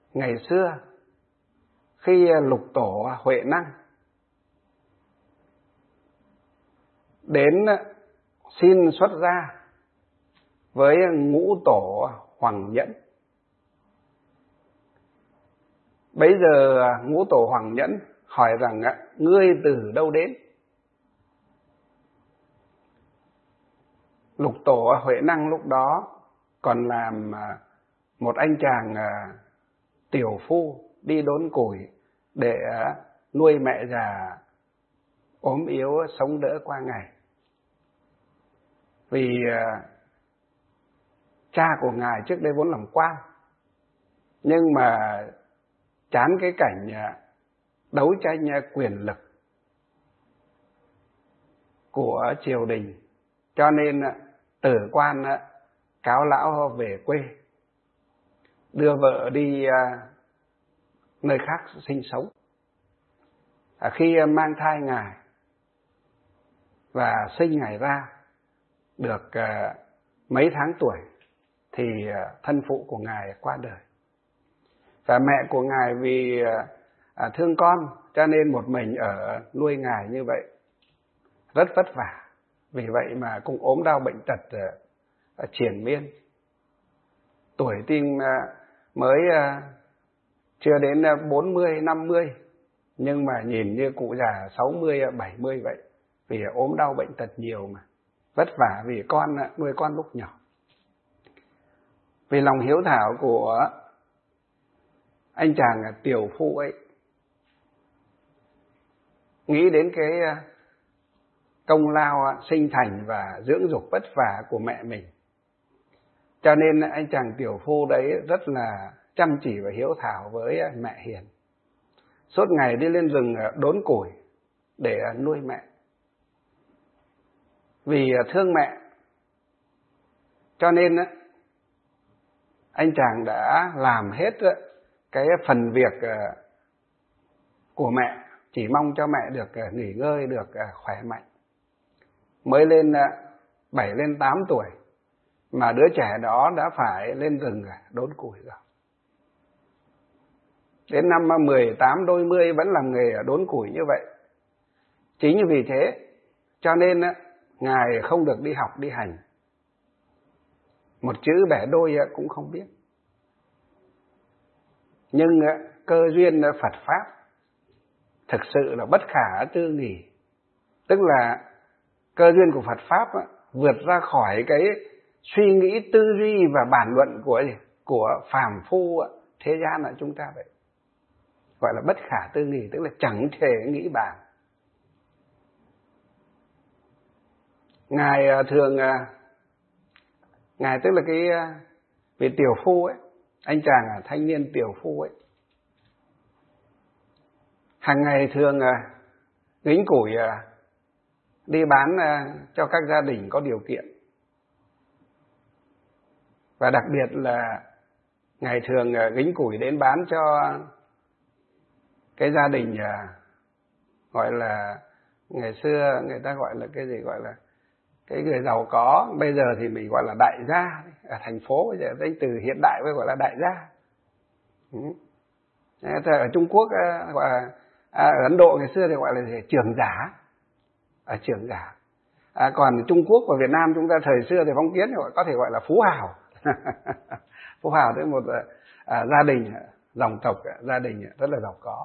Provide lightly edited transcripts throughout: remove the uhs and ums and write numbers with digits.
ngày xưa khi Lục Tổ Huệ Năng đến xin xuất gia với Ngũ Tổ Hoằng Nhẫn. Bấy giờ Ngũ Tổ Hoằng Nhẫn hỏi rằng ngươi từ đâu đến? Lục Tổ Huệ Năng lúc đó còn làm một anh chàng tiểu phu đi đốn củi để nuôi mẹ già ốm yếu sống đỡ qua ngày. Vì cha của ngài trước đây vốn làm quan, nhưng mà chán cái cảnh đấu tranh quyền lực của triều đình, cho nên từ quan cáo lão về quê, đưa vợ đi nơi khác sinh sống. Khi mang thai ngài và sinh ngài ra được mấy tháng tuổi thì thân phụ của ngài qua đời. Và mẹ của ngài vì thương con cho nên một mình ở nuôi ngài như vậy, rất vất vả. Vì vậy mà cũng ốm đau bệnh tật triền miên. Tuổi tin mới chưa đến 40, 50, nhưng mà nhìn như cụ già 60, 70 vậy. Vì ốm đau bệnh tật nhiều mà, vất vả vì con nuôi con lúc nhỏ. Vì lòng hiếu thảo của anh chàng tiểu phu ấy, nghĩ đến cái công lao sinh thành và dưỡng dục vất vả của mẹ mình, cho nên anh chàng tiểu phu đấy rất là chăm chỉ và hiếu thảo với mẹ hiền. Suốt ngày đi lên rừng đốn củi để nuôi mẹ. Vì thương mẹ cho nên anh chàng đã làm hết cái phần việc của mẹ, chỉ mong cho mẹ được nghỉ ngơi, được khỏe mạnh. Mới lên 7 lên 8 tuổi mà đứa trẻ đó đã phải lên rừng đốn củi rồi. Đến năm 18 đôi mươi vẫn làm nghề đốn củi như vậy. Chính vì thế cho nên ngài không được đi học đi hành, một chữ bẻ đôi cũng không biết. Nhưng cơ duyên Phật Pháp thực sự là bất khả tư nghì. Tức là cơ duyên của Phật Pháp vượt ra khỏi cái suy nghĩ tư duy và bản luận của phàm phu thế gian là chúng ta vậy. Gọi là bất khả tư nghì, tức là chẳng thể nghĩ bàn. Ngài thường, ngài tức là cái vị tiểu phu ấy, anh chàng thanh niên tiểu phu ấy, hàng ngày thường gánh củi đi bán cho các gia đình có điều kiện. Và đặc biệt là ngày thường gánh củi đến bán cho cái gia đình gọi là ngày xưa người ta gọi là cái gì, gọi là cái người giàu có. Bây giờ thì mình gọi là đại gia. Ở thành phố bây giờ danh từ hiện đại mới gọi là đại gia. Ở Trung Quốc gọi là ở Ấn Độ ngày xưa thì gọi là trưởng giả. Ở trưởng giả. Còn Trung Quốc và Việt Nam chúng ta thời xưa thì phong kiến thì có thể gọi là phú hào. Phú hào tức một gia đình, dòng tộc, gia đình rất là giàu có.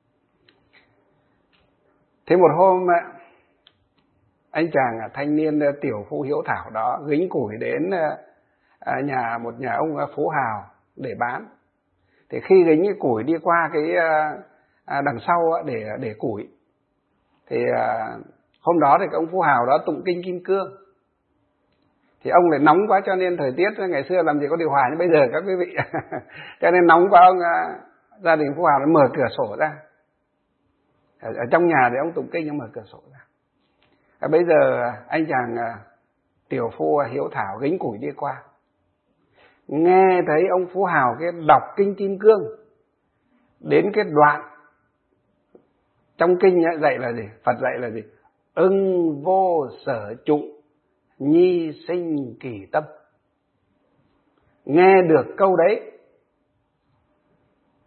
Thế một hôm anh chàng thanh niên tiểu phu hiếu thảo đó gánh củi đến một nhà ông phú hào để bán. Thì khi gánh cái củi đi qua cái đằng sau để củi, thì hôm đó thì cái ông phú hào đó tụng kinh Kim Cương. Thì ông lại nóng quá, cho nên thời tiết ngày xưa làm gì có điều hòa như bây giờ các quý vị. Cho nên nóng quá, ông gia đình phú hào nó mở cửa sổ ra. Ở trong nhà thì ông tụng kinh, ông mở cửa sổ ra. Bây giờ anh chàng tiểu phu hiếu thảo gánh củi đi qua, nghe thấy ông phú hào cái đọc kinh Kim Cương, đến cái đoạn trong kinh dạy là gì? Phật dạy là gì? Ưng vô sở trụ, nhi sinh kỳ tâm. Nghe được câu đấy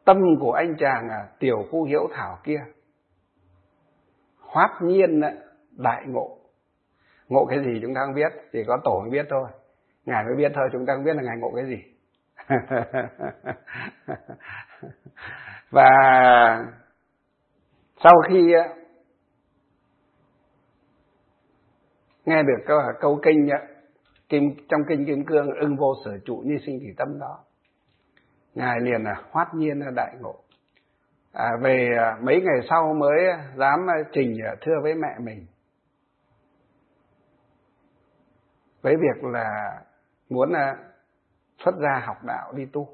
tâm của anh chàng Tiểu Phu Hiếu Thảo kia hoát nhiên đại ngộ. Ngộ cái gì chúng ta không biết, chỉ có Tổ mới biết thôi. Ngài mới biết thôi, chúng ta không biết là Ngài ngộ cái gì. Và sau khi nghe được câu kinh trong kinh Kim Cương, ưng vô sở trụ như sinh thì tâm đó, Ngài liền hoát nhiên đại ngộ. Về mấy ngày sau mới dám trình thưa với mẹ mình với việc là muốn xuất gia học đạo đi tu.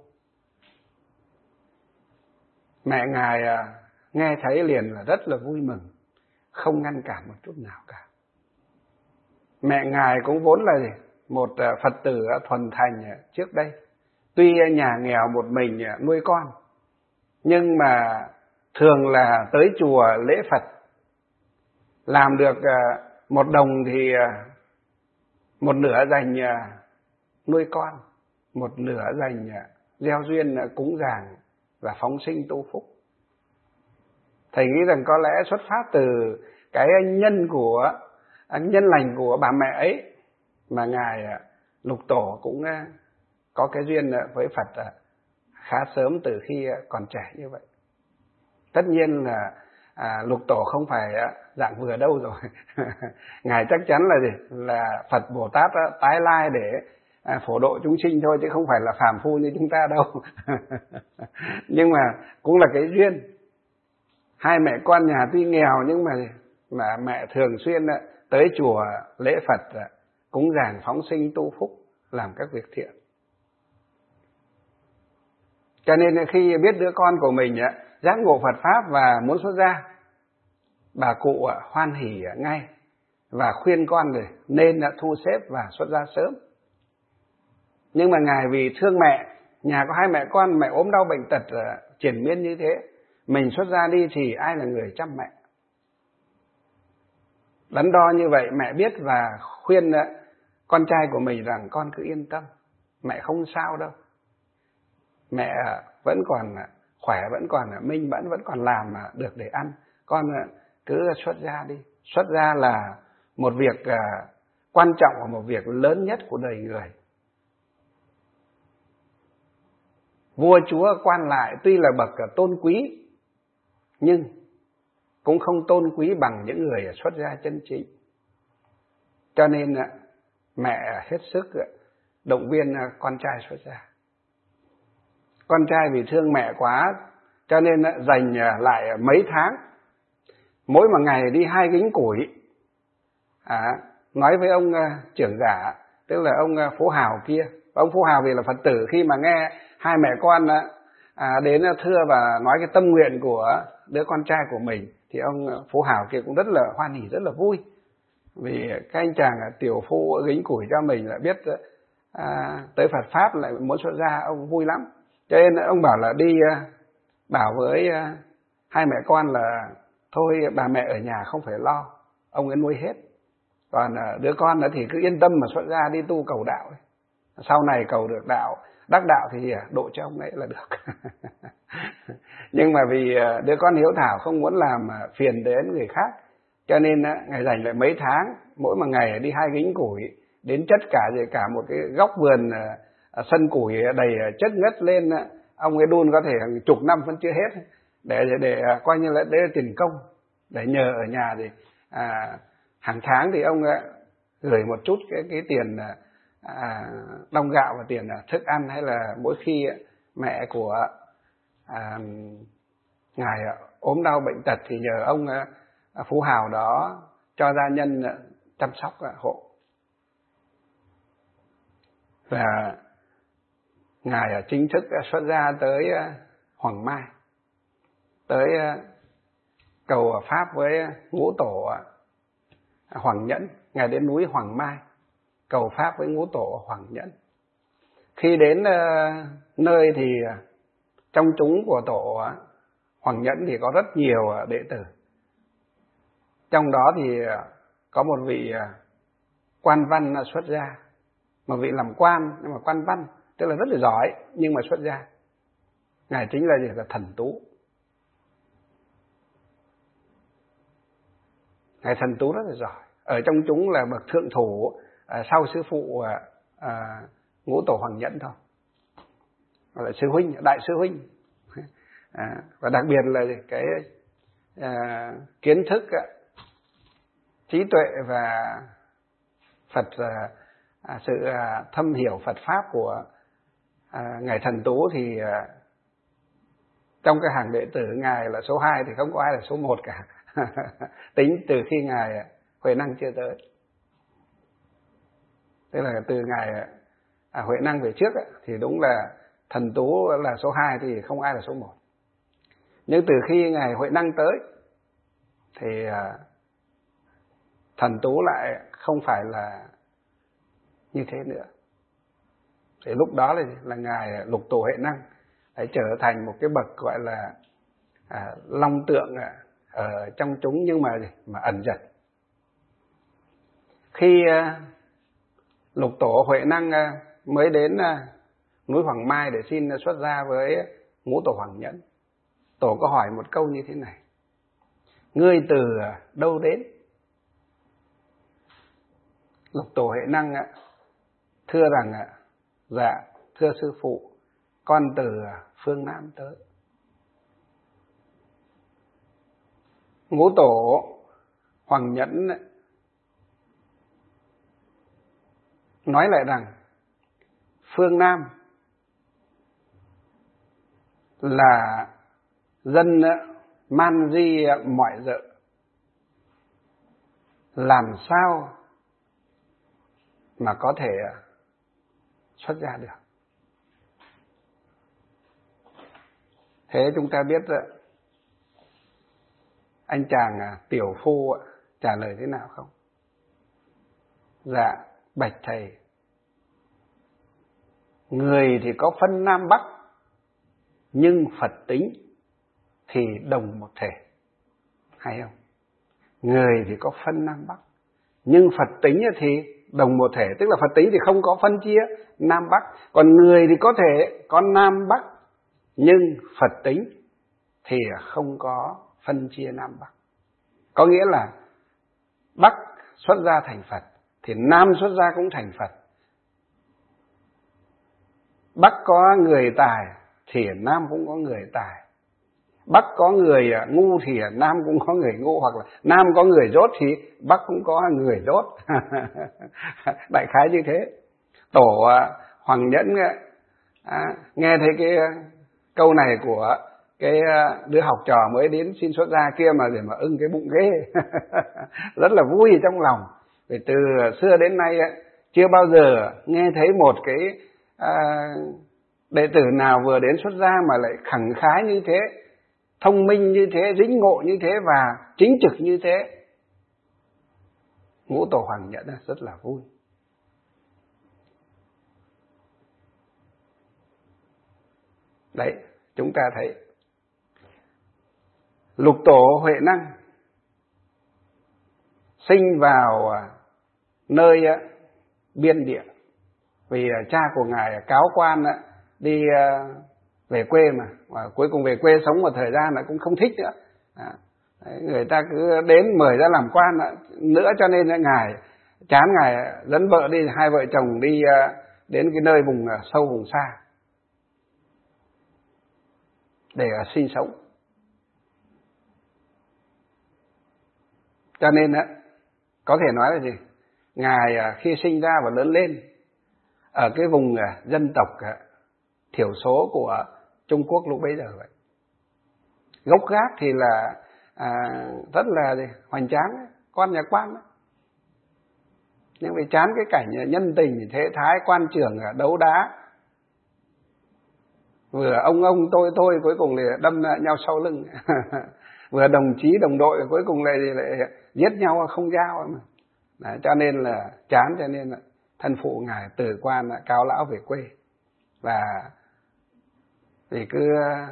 Mẹ Ngài nghe thấy liền là rất là vui mừng, không ngăn cản một chút nào cả. Mẹ Ngài cũng vốn là một Phật tử thuần thành trước đây. Tuy nhà nghèo một mình nuôi con, nhưng mà thường là tới chùa lễ Phật. Làm được 1 đồng thì 1 nửa dành nuôi con, 1 nửa dành gieo duyên cúng dường và phóng sinh tu phúc. Thầy nghĩ rằng có lẽ xuất phát từ cái nhân lành của bà mẹ ấy mà Ngài Lục Tổ cũng có cái duyên với Phật khá sớm từ khi còn trẻ như vậy. Tất nhiên là Lục Tổ không phải dạng vừa đâu rồi. Ngài chắc chắn là gì? Là Phật Bồ Tát tái lai để phổ độ chúng sinh thôi, chứ không phải là phàm phu như chúng ta đâu. Nhưng mà cũng là cái duyên. Hai mẹ con nhà tuy nghèo nhưng mà mẹ thường xuyên tới chùa lễ Phật, cúng dường phóng sinh tu phúc, làm các việc thiện. Cho nên khi biết đứa con của mình giác ngộ Phật Pháp và muốn xuất gia, bà cụ hoan hỉ ngay và khuyên con nên thu xếp và xuất gia sớm. Nhưng mà Ngài vì thương mẹ, nhà có 2 mẹ con, mẹ ốm đau bệnh tật triền miên như thế, mình xuất gia đi thì ai là người chăm mẹ. Đắn đo như vậy, mẹ biết và khuyên con trai của mình rằng con cứ yên tâm, mẹ không sao đâu. Mẹ vẫn còn khỏe, vẫn còn minh mẫn, vẫn còn làm được để ăn. Con cứ xuất gia đi. Xuất gia là một việc quan trọng và một việc lớn nhất của đời người. Vua chúa quan lại tuy là bậc tôn quý, nhưng cũng không tôn quý bằng những người xuất gia chân chính. Cho nên mẹ hết sức động viên con trai xuất gia. Con trai vì thương mẹ quá, cho nên dành lại mấy tháng, mỗi một ngày đi 2 gánh củi. Nói với ông trưởng giả, tức là ông Phú Hào kia. Ông Phú Hào vì là Phật tử, khi mà nghe 2 mẹ con đến thưa và nói cái tâm nguyện của đứa con trai của mình, thì ông Phú Hào kia cũng rất là hoan hỉ, rất là vui. Vì các anh chàng tiểu phu gánh củi cho mình lại biết tới Phật Pháp, lại muốn xuất gia, ông vui lắm. Cho nên ông bảo là đi bảo với 2 mẹ con là thôi bà mẹ ở nhà không phải lo, ông ấy nuôi hết. Còn đứa con đó thì cứ yên tâm mà xuất gia đi tu cầu đạo. Sau này cầu được đạo, đắc đạo thì độ cho ông ấy là được. Nhưng mà vì đứa con hiếu thảo không muốn làm phiền đến người khác, cho nên Ngài dành lại mấy tháng, mỗi một ngày đi 2 gánh củi, đến chất cả một cái góc vườn sân củi đầy chất ngất lên, ông ấy đun có thể hàng chục năm vẫn chưa hết, để coi như là đấy là tiền công, để nhờ ở nhà thì hàng tháng thì ông gửi một chút cái tiền đong gạo và tiền thức ăn, hay là mỗi khi mẹ của Ngài ốm đau bệnh tật thì nhờ ông Phú Hào đó cho gia nhân chăm sóc hộ. Và Ngài chính thức xuất gia tới Hoàng Mai, tới cầu Pháp với Ngũ Tổ Hoàng Nhẫn. Ngài đến núi Hoàng Mai cầu Pháp với Ngũ Tổ Hoàng Nhẫn. Khi đến nơi thì trong chúng của Tổ Hoàng Nhẫn thì có rất nhiều đệ tử. Trong đó thì có một vị quan văn xuất gia, một vị làm quan nhưng mà quan văn, tức là rất là giỏi nhưng mà xuất gia. Ngài chính là gì? Là thần tú. Ngài thần tú rất là giỏi. Ở trong chúng là bậc thượng thủ, sau sư phụ Ngũ Tổ Hoàng Nhẫn thôi, gọi là sư huynh, đại sư huynh. Và đặc biệt là cái kiến thức, trí tuệ và Phật, sự thâm hiểu Phật pháp của ngài thần tú thì trong cái hàng đệ tử ngài là số 2 thì không có ai là số 1 cả. Tính từ khi ngài Huệ Năng chưa tới, tức là từ ngài Huệ Năng về trước thì đúng là thần tú là số 2 thì không ai là số 1. Nhưng từ khi ngài Huệ Năng tới thì thần tú lại không phải là như thế nữa. Thì lúc đó là ngài Lục Tổ Huệ Năng phải trở thành một cái bậc gọi là long tượng ở trong chúng, nhưng mà ẩn dật. Khi Lục Tổ Huệ Năng mới đến núi Hoàng Mai để xin xuất gia với Ngũ Tổ Hoàng Nhẫn, Tổ có hỏi một câu như thế này: ngươi từ đâu đến? Lục Tổ Huệ Năng thưa rằng dạ thưa sư phụ, con từ phương Nam tới. Ngũ Tổ Hoàng Nhẫn nói lại rằng phương Nam là dân man di mọi dợ, làm sao mà có thể xuất gia được. Thế chúng ta biết anh chàng tiểu phu trả lời thế nào không? Dạ bạch thầy, người thì có phân Nam Bắc, nhưng Phật tính thì đồng một thể. Hay không? Người thì có phân Nam Bắc, nhưng Phật tính thì đồng một thể. Tức là Phật tính thì không có phân chia Nam Bắc. Còn người thì có thể có Nam Bắc, nhưng Phật tính thì không có phân chia Nam Bắc. Có nghĩa là Bắc xuất gia thành Phật thì Nam xuất gia cũng thành Phật. Bắc có người tài thì Nam cũng có người tài. Bắc có người ngu thì Nam cũng có người ngu, hoặc là Nam có người dốt thì Bắc cũng có người dốt. Đại khái như thế. Tổ Hoàng Nhẫn nghe thấy cái câu này của cái đứa học trò mới đến xin xuất gia kia mà để mà ưng cái bụng ghê. Rất là vui trong lòng. Vì từ xưa đến nay chưa bao giờ nghe thấy một cái đệ tử nào vừa đến xuất gia mà lại khẳng khái như thế, thông minh như thế, dính ngộ như thế và chính trực như thế. Ngũ Tổ Hoàng Nhẫn rất là vui. Đấy, chúng ta thấy Lục Tổ Huệ Năng sinh vào nơi biên địa, vì cha của ngài cáo quan đi về quê mà cuối cùng về quê sống một thời gian lại cũng không thích nữa. Người ta cứ đến mời ra làm quan nữa, cho nên ngài chán, ngài dẫn vợ đi, hai vợ chồng đi đến cái nơi vùng sâu vùng xa để sinh sống. Cho nên có thể nói là gì? Ngài khi sinh ra và lớn lên ở cái vùng dân tộc thiểu số của Trung Quốc lúc bấy giờ vậy. Gốc gác thì là rất là hoành tráng, con nhà quan. Nhưng vì chán cái cảnh nhân tình, thế thái, quan trưởng đấu đá, vừa ông tôi cuối cùng thì đâm nhau sau lưng. Vừa đồng chí đồng đội cuối cùng lại giết nhau không giao mà. Đấy, cho nên là chán, cho nên là thân phụ ngài từ quan cáo lão về quê. Và vì cứ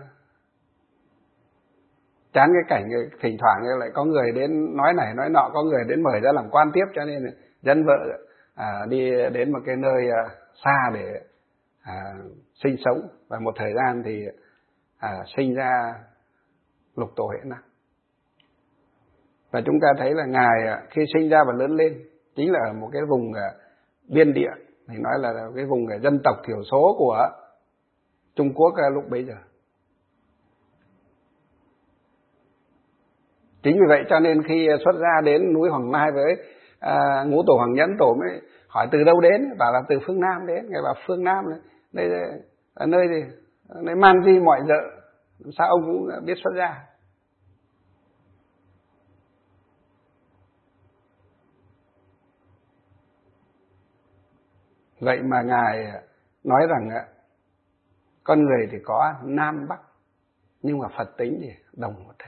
chán cái cảnh thỉnh thoảng lại có người đến nói này nói nọ, có người đến mời ra làm quan tiếp, cho nên dân vợ đi đến một cái nơi xa để sinh sống. Và một thời gian thì sinh ra Lục Tổ Huệ Năng. Và chúng ta thấy là Ngài khi sinh ra và lớn lên chính là ở một cái vùng biên địa, thì nói là cái vùng dân tộc thiểu số của Trung Quốc lúc bấy giờ. Chính vì vậy cho nên khi xuất ra đến núi Hoàng Mai với Ngũ Tổ Hoàng Nhẫn, Tổ mới hỏi từ đâu đến, bảo là từ phương Nam đến. Ngài bảo phương Nam này, đây là nơi gì? Nơi man di mọi dợ, sao ông cũng biết xuất ra. Vậy mà Ngài nói rằng con người thì có Nam Bắc, nhưng mà Phật tính thì đồng một thể.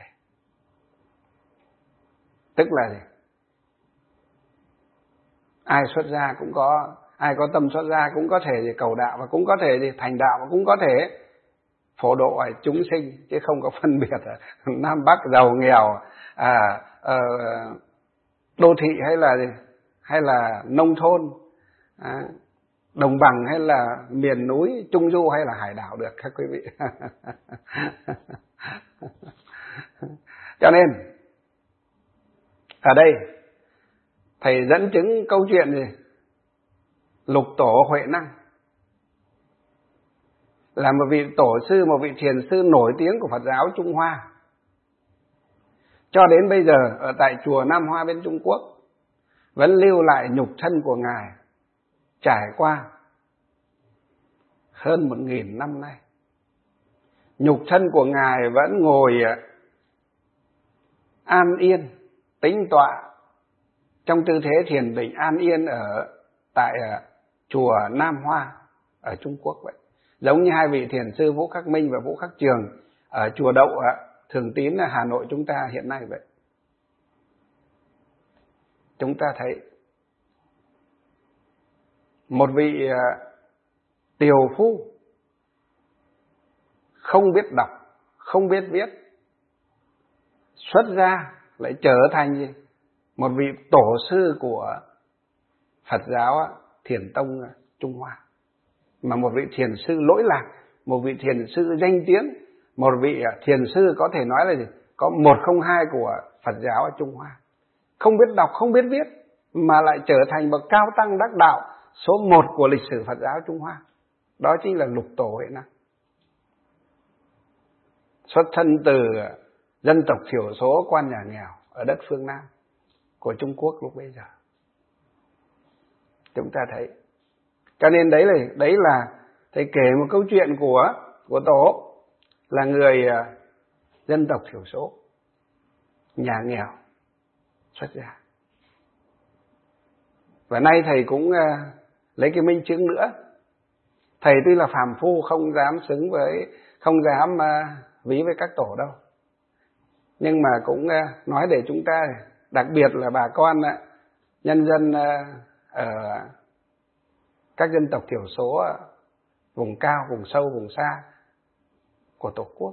Tức là gì? Ai xuất gia cũng có, ai có tâm xuất gia cũng có thể gì cầu đạo, và cũng có thể gì thành đạo, và cũng có thể phổ độ chúng sinh, chứ không có phân biệt Nam Bắc, giàu nghèo, đô thị hay là nông thôn, đồng bằng hay là miền núi, trung du hay là hải đảo được các quý vị. Cho nên ở đây thầy dẫn chứng câu chuyện gì? Lục Tổ Huệ Năng là một vị tổ sư, một vị thiền sư nổi tiếng của Phật giáo Trung Hoa. Cho đến bây giờ ở tại chùa Nam Hoa bên Trung Quốc vẫn lưu lại nhục thân của Ngài trải qua hơn 1000 năm nay. Nhục thân của Ngài vẫn ngồi an yên, tĩnh tọa trong tư thế thiền định an yên ở tại chùa Nam Hoa ở Trung Quốc vậy. Giống như hai vị thiền sư Vũ Khắc Minh và Vũ Khắc Trường ở chùa Đậu Thường Tín ở Hà Nội chúng ta hiện nay vậy. Chúng ta thấy một vị tiều phu không biết đọc, không biết viết, xuất gia lại trở thành gì? Một vị tổ sư của Phật giáo Thiền Tông Trung Hoa. Mà một vị thiền sư lỗi lạc, một vị thiền sư danh tiếng, một vị thiền sư có thể nói là gì? Có 102 của Phật giáo ở Trung Hoa. Không biết đọc, không biết viết, mà lại trở thành bậc cao tăng đắc đạo số 1 của lịch sử Phật giáo Trung Hoa. Đó chính là Lục Tổ Huệ Năng. Xuất thân từ dân tộc thiểu số quan nhà nghèo ở đất phương Nam của Trung Quốc lúc bấy giờ. Chúng ta thấy. Cho nên đấy là thầy kể một câu chuyện của Tổ là người dân tộc thiểu số, nhà nghèo, xuất gia. Và nay thầy cũng lấy cái minh chứng nữa. Thầy tuy là phàm phu, không dám ví với các tổ đâu. Nhưng mà cũng nói để chúng ta, đặc biệt là bà con nhân dân ở các dân tộc thiểu số vùng cao, vùng sâu, vùng xa của Tổ quốc.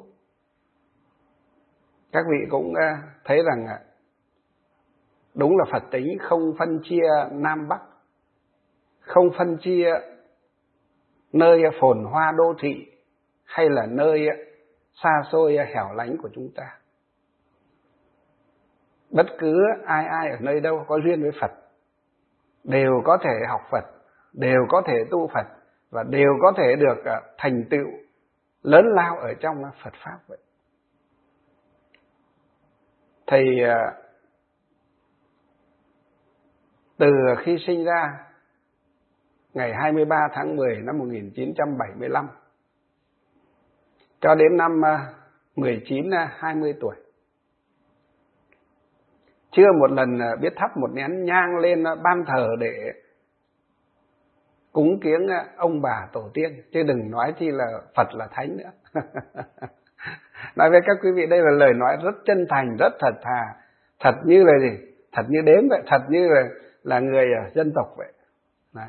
Các vị cũng thấy rằng đúng là Phật tính không phân chia Nam Bắc, không phân chia nơi phồn hoa đô thị hay là nơi xa xôi hẻo lánh của chúng ta. Bất cứ ai ở nơi đâu có duyên với Phật đều có thể học Phật, đều có thể tu Phật và đều có thể được thành tựu lớn lao ở trong Phật Pháp vậy. Thầy từ khi sinh ra ngày 23 tháng 10 năm 1975 cho đến năm 19-20 tuổi, chưa một lần biết thắp một nén nhang lên ban thờ để cúng kiếng ông bà tổ tiên, chứ đừng nói chi là Phật là Thánh nữa. Nói với các quý vị, đây là lời nói rất chân thành, rất thật thà, thật như là gì? Thật như đếm vậy, thật như là người dân tộc vậy. Đó.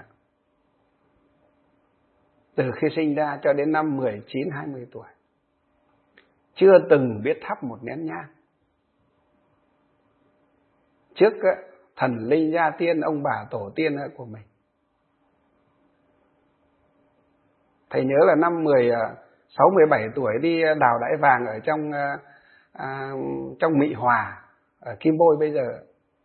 Từ khi sinh ra cho đến năm 19-20 tuổi, chưa từng biết thắp một nén nhang trước thần linh gia tiên, ông bà tổ tiên của mình. Thầy nhớ là năm 6-17 tuổi đi đào đáy vàng ở trong Mỹ Hòa, ở Kim Bôi bây giờ.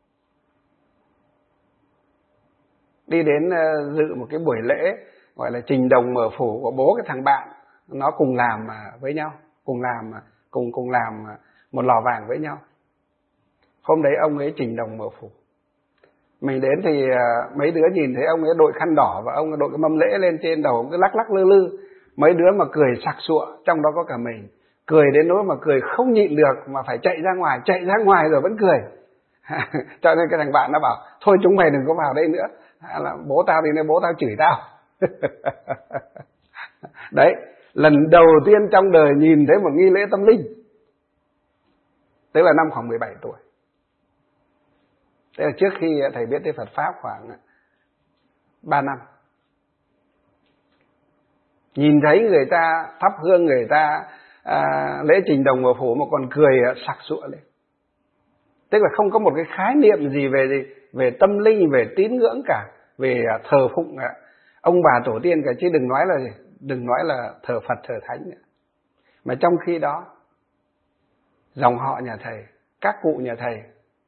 Đi đến dự một cái buổi lễ gọi là trình đồng mở phủ của bố cái thằng bạn, nó cùng làm với nhau, cùng làm một lò vàng với nhau. Hôm đấy ông ấy trình đồng mở phủ. Mình đến thì mấy đứa nhìn thấy ông ấy đội khăn đỏ và ông ấy đội cái mâm lễ lên trên đầu, ông cứ lắc lắc lư lư. Mấy đứa mà cười sặc sụa, trong đó có cả mình. Cười đến nỗi mà cười không nhịn được mà phải chạy ra ngoài rồi vẫn cười. Cho nên cái thằng bạn nó bảo, thôi chúng mày đừng có vào đây nữa, là bố tao đi nên bố tao chửi tao. Đấy, lần đầu tiên trong đời nhìn thấy một nghi lễ tâm linh. Tức là năm khoảng 17 tuổi. Thế là trước khi thầy biết tới Phật Pháp khoảng 3 năm. Nhìn thấy người ta thắp hương, người ta lễ trình đồng mở phủ mà còn cười sặc sụa lên. Tức là không có một cái khái niệm gì về tâm linh, về tín ngưỡng cả, về thờ phụng ông bà tổ tiên cả, chứ đừng nói là thờ Phật thờ Thánh nữa. Mà trong khi đó dòng họ nhà thầy, các cụ nhà thầy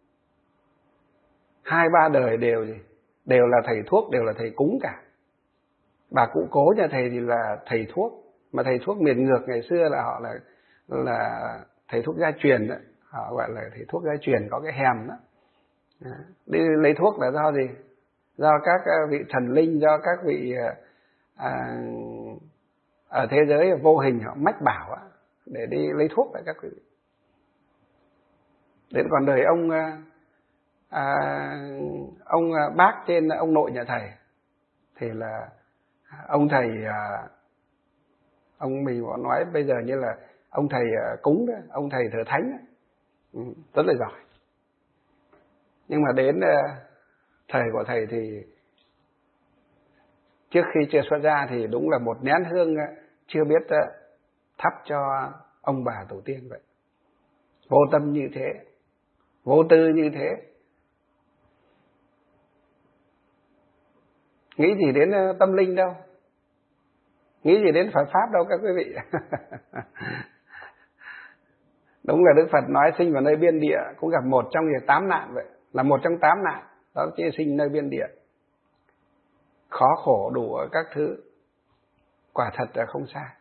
2-3 đời đều là thầy thuốc, đều là thầy cúng cả. Bà cụ cố nhà thầy thì là thầy thuốc, mà thầy thuốc miền ngược ngày xưa là họ là thầy thuốc gia truyền đó. Họ gọi là thầy thuốc gia truyền, có cái hèm đó. Đi lấy thuốc là do gì? Do các vị thần linh, do các vị ở thế giới vô hình họ mách bảo để đi lấy thuốc lại các vị. Đến còn đời ông bác trên ông nội nhà thầy thì là ông thầy, ông mình có nói bây giờ như là ông thầy cúng đó, ông thầy thờ Thánh đó. Rất là giỏi. Nhưng mà đến thời của thầy thì trước khi chưa xuất gia thì đúng là một nén hương chưa biết thắp cho ông bà tổ tiên vậy. Vô tâm như thế, vô tư như thế, nghĩ gì đến tâm linh đâu, nghĩ gì đến Phật Pháp đâu các quý vị. Đúng là Đức Phật nói sinh vào nơi biên địa cũng gặp một trong 8 nạn vậy, là một trong 8 nạn, đó chỉ sinh nơi biên địa. Khó khổ đủ các thứ, quả thật là không sai.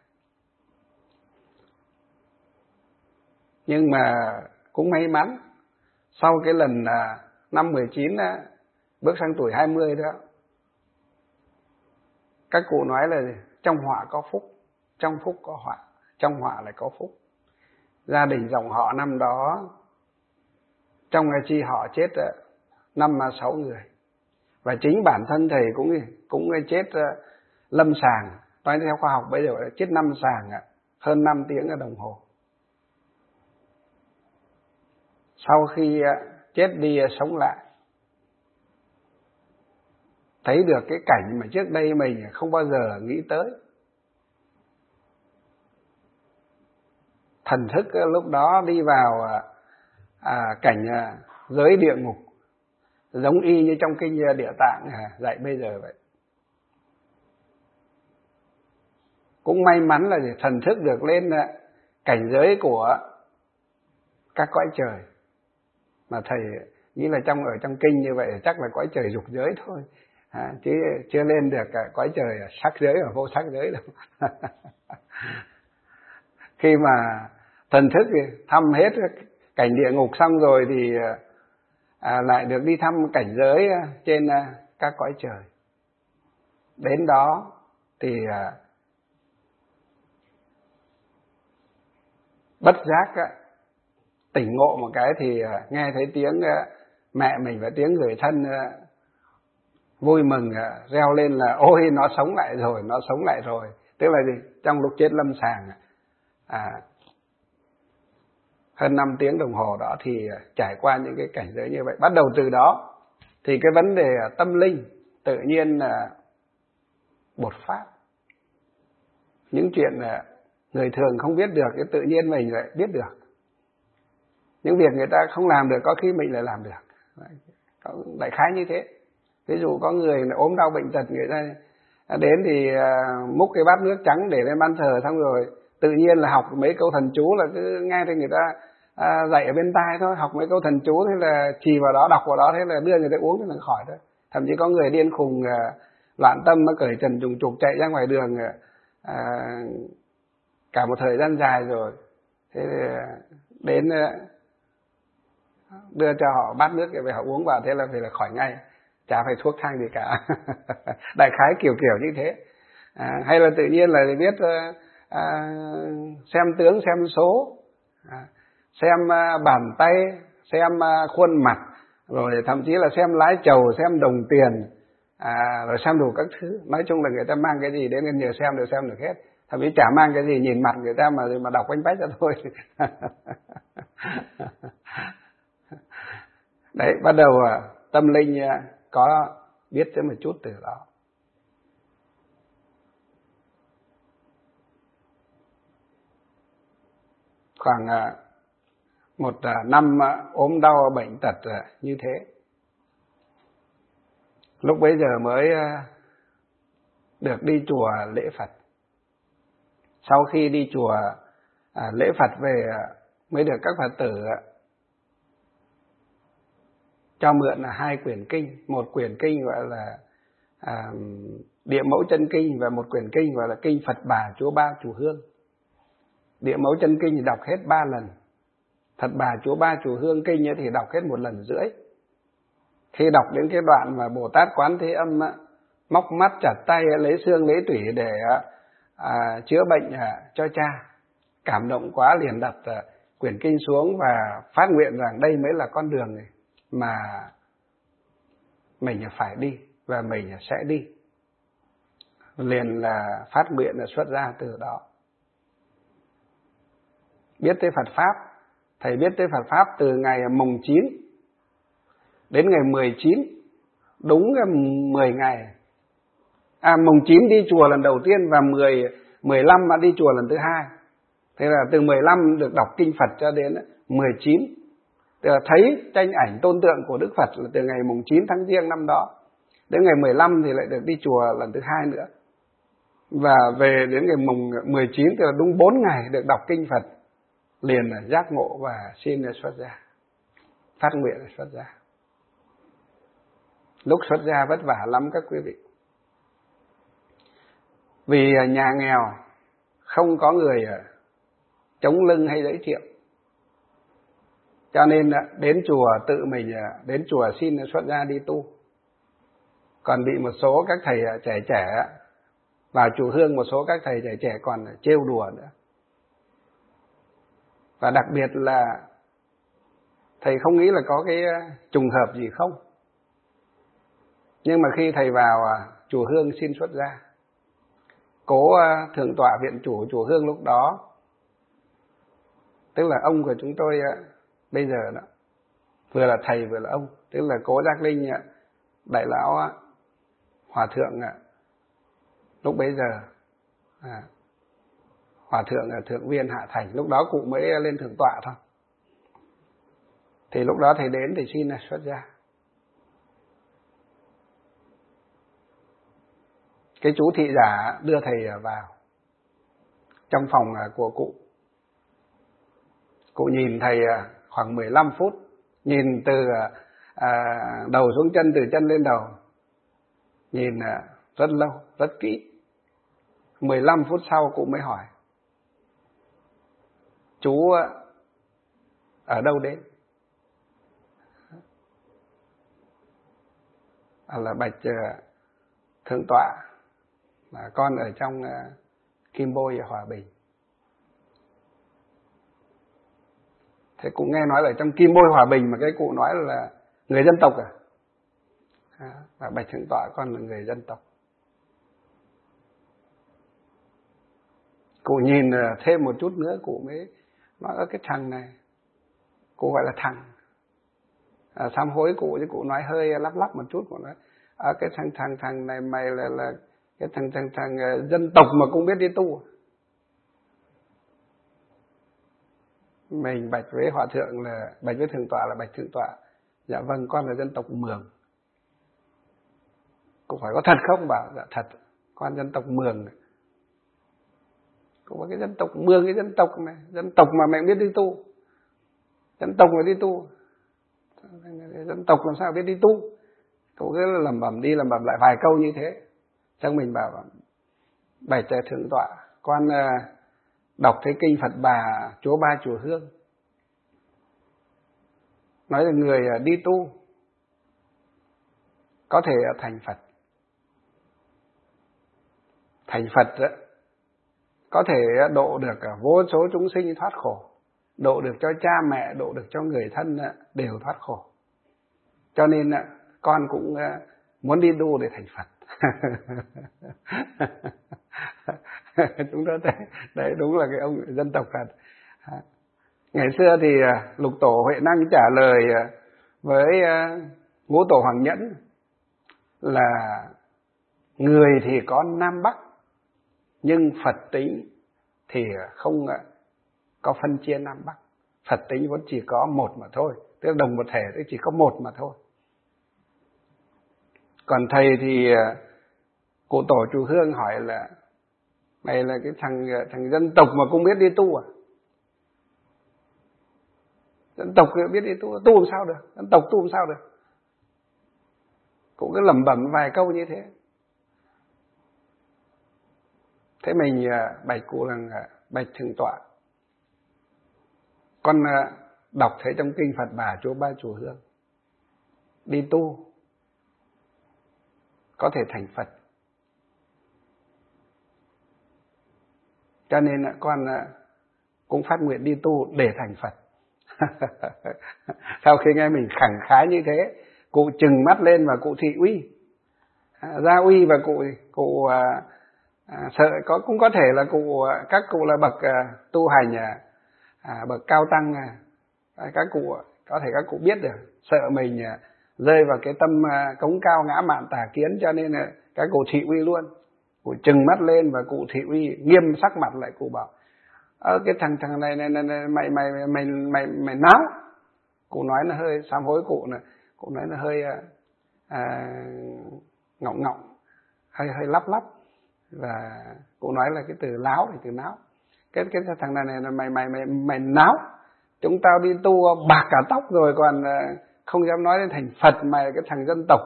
Nhưng mà cũng may mắn, sau cái lần năm 19 bước sang tuổi 20 đó, các cụ nói là trong họa có phúc, trong phúc có họa, trong họa lại có phúc. Gia đình dòng họ năm đó trong chi họ chết 5-6 người, và chính bản thân thầy cũng chết lâm sàng. Nói theo khoa học bây giờ chết lâm sàng hơn 5 tiếng đồng hồ. Sau khi chết đi sống lại, thấy được cái cảnh mà trước đây mình không bao giờ nghĩ tới. Thần thức lúc đó đi vào cảnh giới địa ngục, giống y như trong kinh Địa Tạng dạy bây giờ vậy. Cũng may mắn là thần thức được lên cảnh giới của các cõi trời. Mà thầy nghĩ là ở trong kinh như vậy chắc là cõi trời dục giới thôi, chứ chưa lên được cõi trời sắc giới và vô sắc giới đâu. Khi mà thần thức thăm hết cảnh địa ngục xong rồi thì lại được đi thăm cảnh giới trên các cõi trời. Đến đó thì bất giác tỉnh ngộ một cái thì nghe thấy tiếng mẹ mình và tiếng người thân vui mừng reo lên là ôi nó sống lại rồi, nó sống lại rồi. Tức là gì? Trong lúc chết lâm sàng hơn 5 tiếng đồng hồ đó thì trải qua những cái cảnh giới như vậy. Bắt đầu từ đó thì cái vấn đề tâm linh tự nhiên là bột phát. Những chuyện người thường không biết được, cái tự nhiên mình lại biết được. Những việc người ta không làm được có khi mình lại làm được. Đại khái như thế. Ví dụ có người ốm đau bệnh tật, người ta đến thì múc cái bát nước trắng để lên ban thờ, xong rồi tự nhiên là học mấy câu thần chú là cứ nghe thấy người ta dạy ở bên tai thôi, học mấy câu thần chú thế là chì vào đó, đọc vào đó, thế là đưa người ta uống thế là khỏi thôi. Thậm chí có người điên khùng loạn tâm nó cởi trần trùng trục chạy ra ngoài đường cả một thời gian dài rồi, thế đến đưa cho họ bát nước về họ uống vào, thế là về là khỏi ngay, chả phải thuốc thang gì cả. Đại khái kiểu như thế. Hay là tự nhiên là biết xem tướng, xem số, xem bàn tay, xem khuôn mặt, rồi thậm chí là xem lái chầu, xem đồng tiền, rồi xem đủ các thứ. Nói chung là người ta mang cái gì đến nhờ xem được hết. Thậm chí chả mang cái gì, nhìn mặt người ta mà đọc quanh bách ra thôi. Đấy, bắt đầu tâm linh có biết thêm một chút từ đó. Khoảng một năm ốm đau bệnh tật như thế. Lúc bấy giờ mới được đi chùa lễ Phật. Sau khi đi chùa lễ Phật về mới được các Phật tử cho mượn 2 quyển kinh. Một quyển kinh gọi là Địa Mẫu Chân Kinh và một quyển kinh gọi là Kinh Phật Bà Chúa Ba Chùa Hương. Địa Mẫu Chân Kinh thì đọc hết 3 lần. Phật Bà Chúa Ba Chùa Hương kinh ấy thì đọc hết 1 lần rưỡi. Khi đọc đến cái đoạn mà Bồ Tát Quán Thế Âm móc mắt chặt tay lấy xương lấy tủy để chữa bệnh cho cha, cảm động quá liền đặt quyển kinh xuống và phát nguyện rằng đây mới là con đường này mà mình phải đi và mình sẽ đi. Liền là phát nguyện là xuất ra từ đó. Biết tới Phật Pháp, thầy biết tới Phật Pháp từ ngày mùng 9 đến ngày 19, đúng 10 ngày. Mùng 9 đi chùa lần đầu tiên và 15 mà đi chùa lần thứ 2. Thế là từ 15 được đọc kinh Phật cho đến 19. Tức là thấy tranh ảnh tôn tượng của Đức Phật là từ ngày mùng 9 tháng Giêng năm đó. Đến ngày 15 thì lại được đi chùa lần thứ 2 nữa. Và về đến ngày mùng 19 thì là đúng 4 ngày được đọc kinh Phật. Liền là giác ngộ và xin xuất gia. Phát nguyện là xuất gia. Lúc xuất gia vất vả lắm các quý vị. Vì nhà nghèo, không có người chống lưng hay giới thiệu. Cho nên đến chùa tự mình đến chùa xin xuất gia đi tu. Còn bị một số các thầy trẻ vào chùa Hương, một số các thầy trẻ còn trêu đùa nữa. Và đặc biệt là thầy không nghĩ là có cái trùng hợp gì không. Nhưng mà khi thầy vào chùa Hương xin xuất gia, cố thượng tọa viện chủ chùa Hương lúc đó, tức là ông của chúng tôi bây giờ đó, vừa là thầy vừa là ông, tức là cố Giác Linh đại lão hòa thượng lúc bấy giờ hòa thượng thượng viên Hạ Thành, lúc đó cụ mới lên thượng tọa thôi. Thì lúc đó thầy đến thì xin xuất gia. Cái chú thị giả đưa thầy vào trong phòng của cụ. Cụ nhìn thầy khoảng 15 phút, nhìn từ đầu xuống chân, từ chân lên đầu, nhìn rất lâu, rất kỹ. 15 phút sau cụ mới hỏi: chú ở đâu đến? Là bạch thượng tọa, là con ở trong Kim Bôi Hòa Bình. Thế cụ nghe nói là trong Kim Bôi Hòa Bình mà cái cụ nói là người dân tộc là bạch thượng tọa con là người dân tộc. Cụ nhìn thêm một chút nữa cụ mới nói cái thằng này, cụ gọi là thằng, sám hối cụ chứ cụ nói hơi lắp lắp một chút. Cụ nói cái thằng này mày là cái thằng dân tộc mà cũng biết đi tu. Mình bạch với hòa thượng là bạch với thượng tọa là bạch thượng tọa, dạ vâng con là dân tộc Mường. Cụ hỏi có thật không? Bảo dạ thật, con dân tộc Mường. Cũng có cái dân tộc Mường, cái dân tộc này, dân tộc mà mày biết đi tu, dân tộc mà đi tu, dân tộc làm sao biết đi tu. Cũng cứ lẩm bẩm đi lẩm bẩm lại vài câu như thế. Xong mình bảo bạch thượng tọa, con đọc thấy kinh Phật Bà Chúa Ba Chùa Hương nói là người đi tu có thể thành Phật. Thành Phật đó, có thể độ được vô số chúng sinh thoát khổ, độ được cho cha mẹ, độ được cho người thân đều thoát khổ. Cho nên con cũng muốn đi tu để thành Phật. Chúng ta thấy đấy, đúng là cái ông dân tộc Phật. Ngày xưa thì Lục Tổ Huệ Năng trả lời với Ngũ Tổ Hoàng Nhẫn là người thì có Nam Bắc, nhưng Phật tính thì không có phân chia Nam Bắc. Phật tính vẫn chỉ có một mà thôi, tức là đồng một thể thì chỉ có một mà thôi. Còn thầy thì Cụ Tổ Chùa Hương hỏi là mày là cái thằng dân tộc mà cũng biết đi tu à? Dân tộc biết đi tu, tu làm sao được? Dân tộc tu làm sao được? Cũng cứ lẩm bẩm vài câu như thế. Thế mình bạch cụ rằng bạch thượng tọa, con đọc thấy trong kinh Phật Bà Chúa Ba Chùa Hương đi tu có thể thành Phật, cho nên con cũng phát nguyện đi tu để thành Phật. Sau khi nghe mình khẳng khái như thế, cụ trừng mắt lên và cụ thị uy, ra uy, và cụ sợ cũng có thể là các cụ là bậc tu hành bậc cao tăng, các cụ có thể các cụ biết được, sợ mình rơi vào cái tâm cống cao ngã mạn tà kiến, cho nên là các cụ thị uy luôn. Cụ trừng mắt lên và cụ thị uy nghiêm sắc mặt lại, cụ bảo cái thằng này mày náo. Cụ nói nó hơi sám hối, cụ nói nó hơi ngọng, hơi lắp, và cụ nói là cái từ láo thì từ náo. Cái thằng này là mày náo, chúng tao đi tu bạc cả tóc rồi còn không dám nói đến thành Phật, mày là cái thằng dân tộc,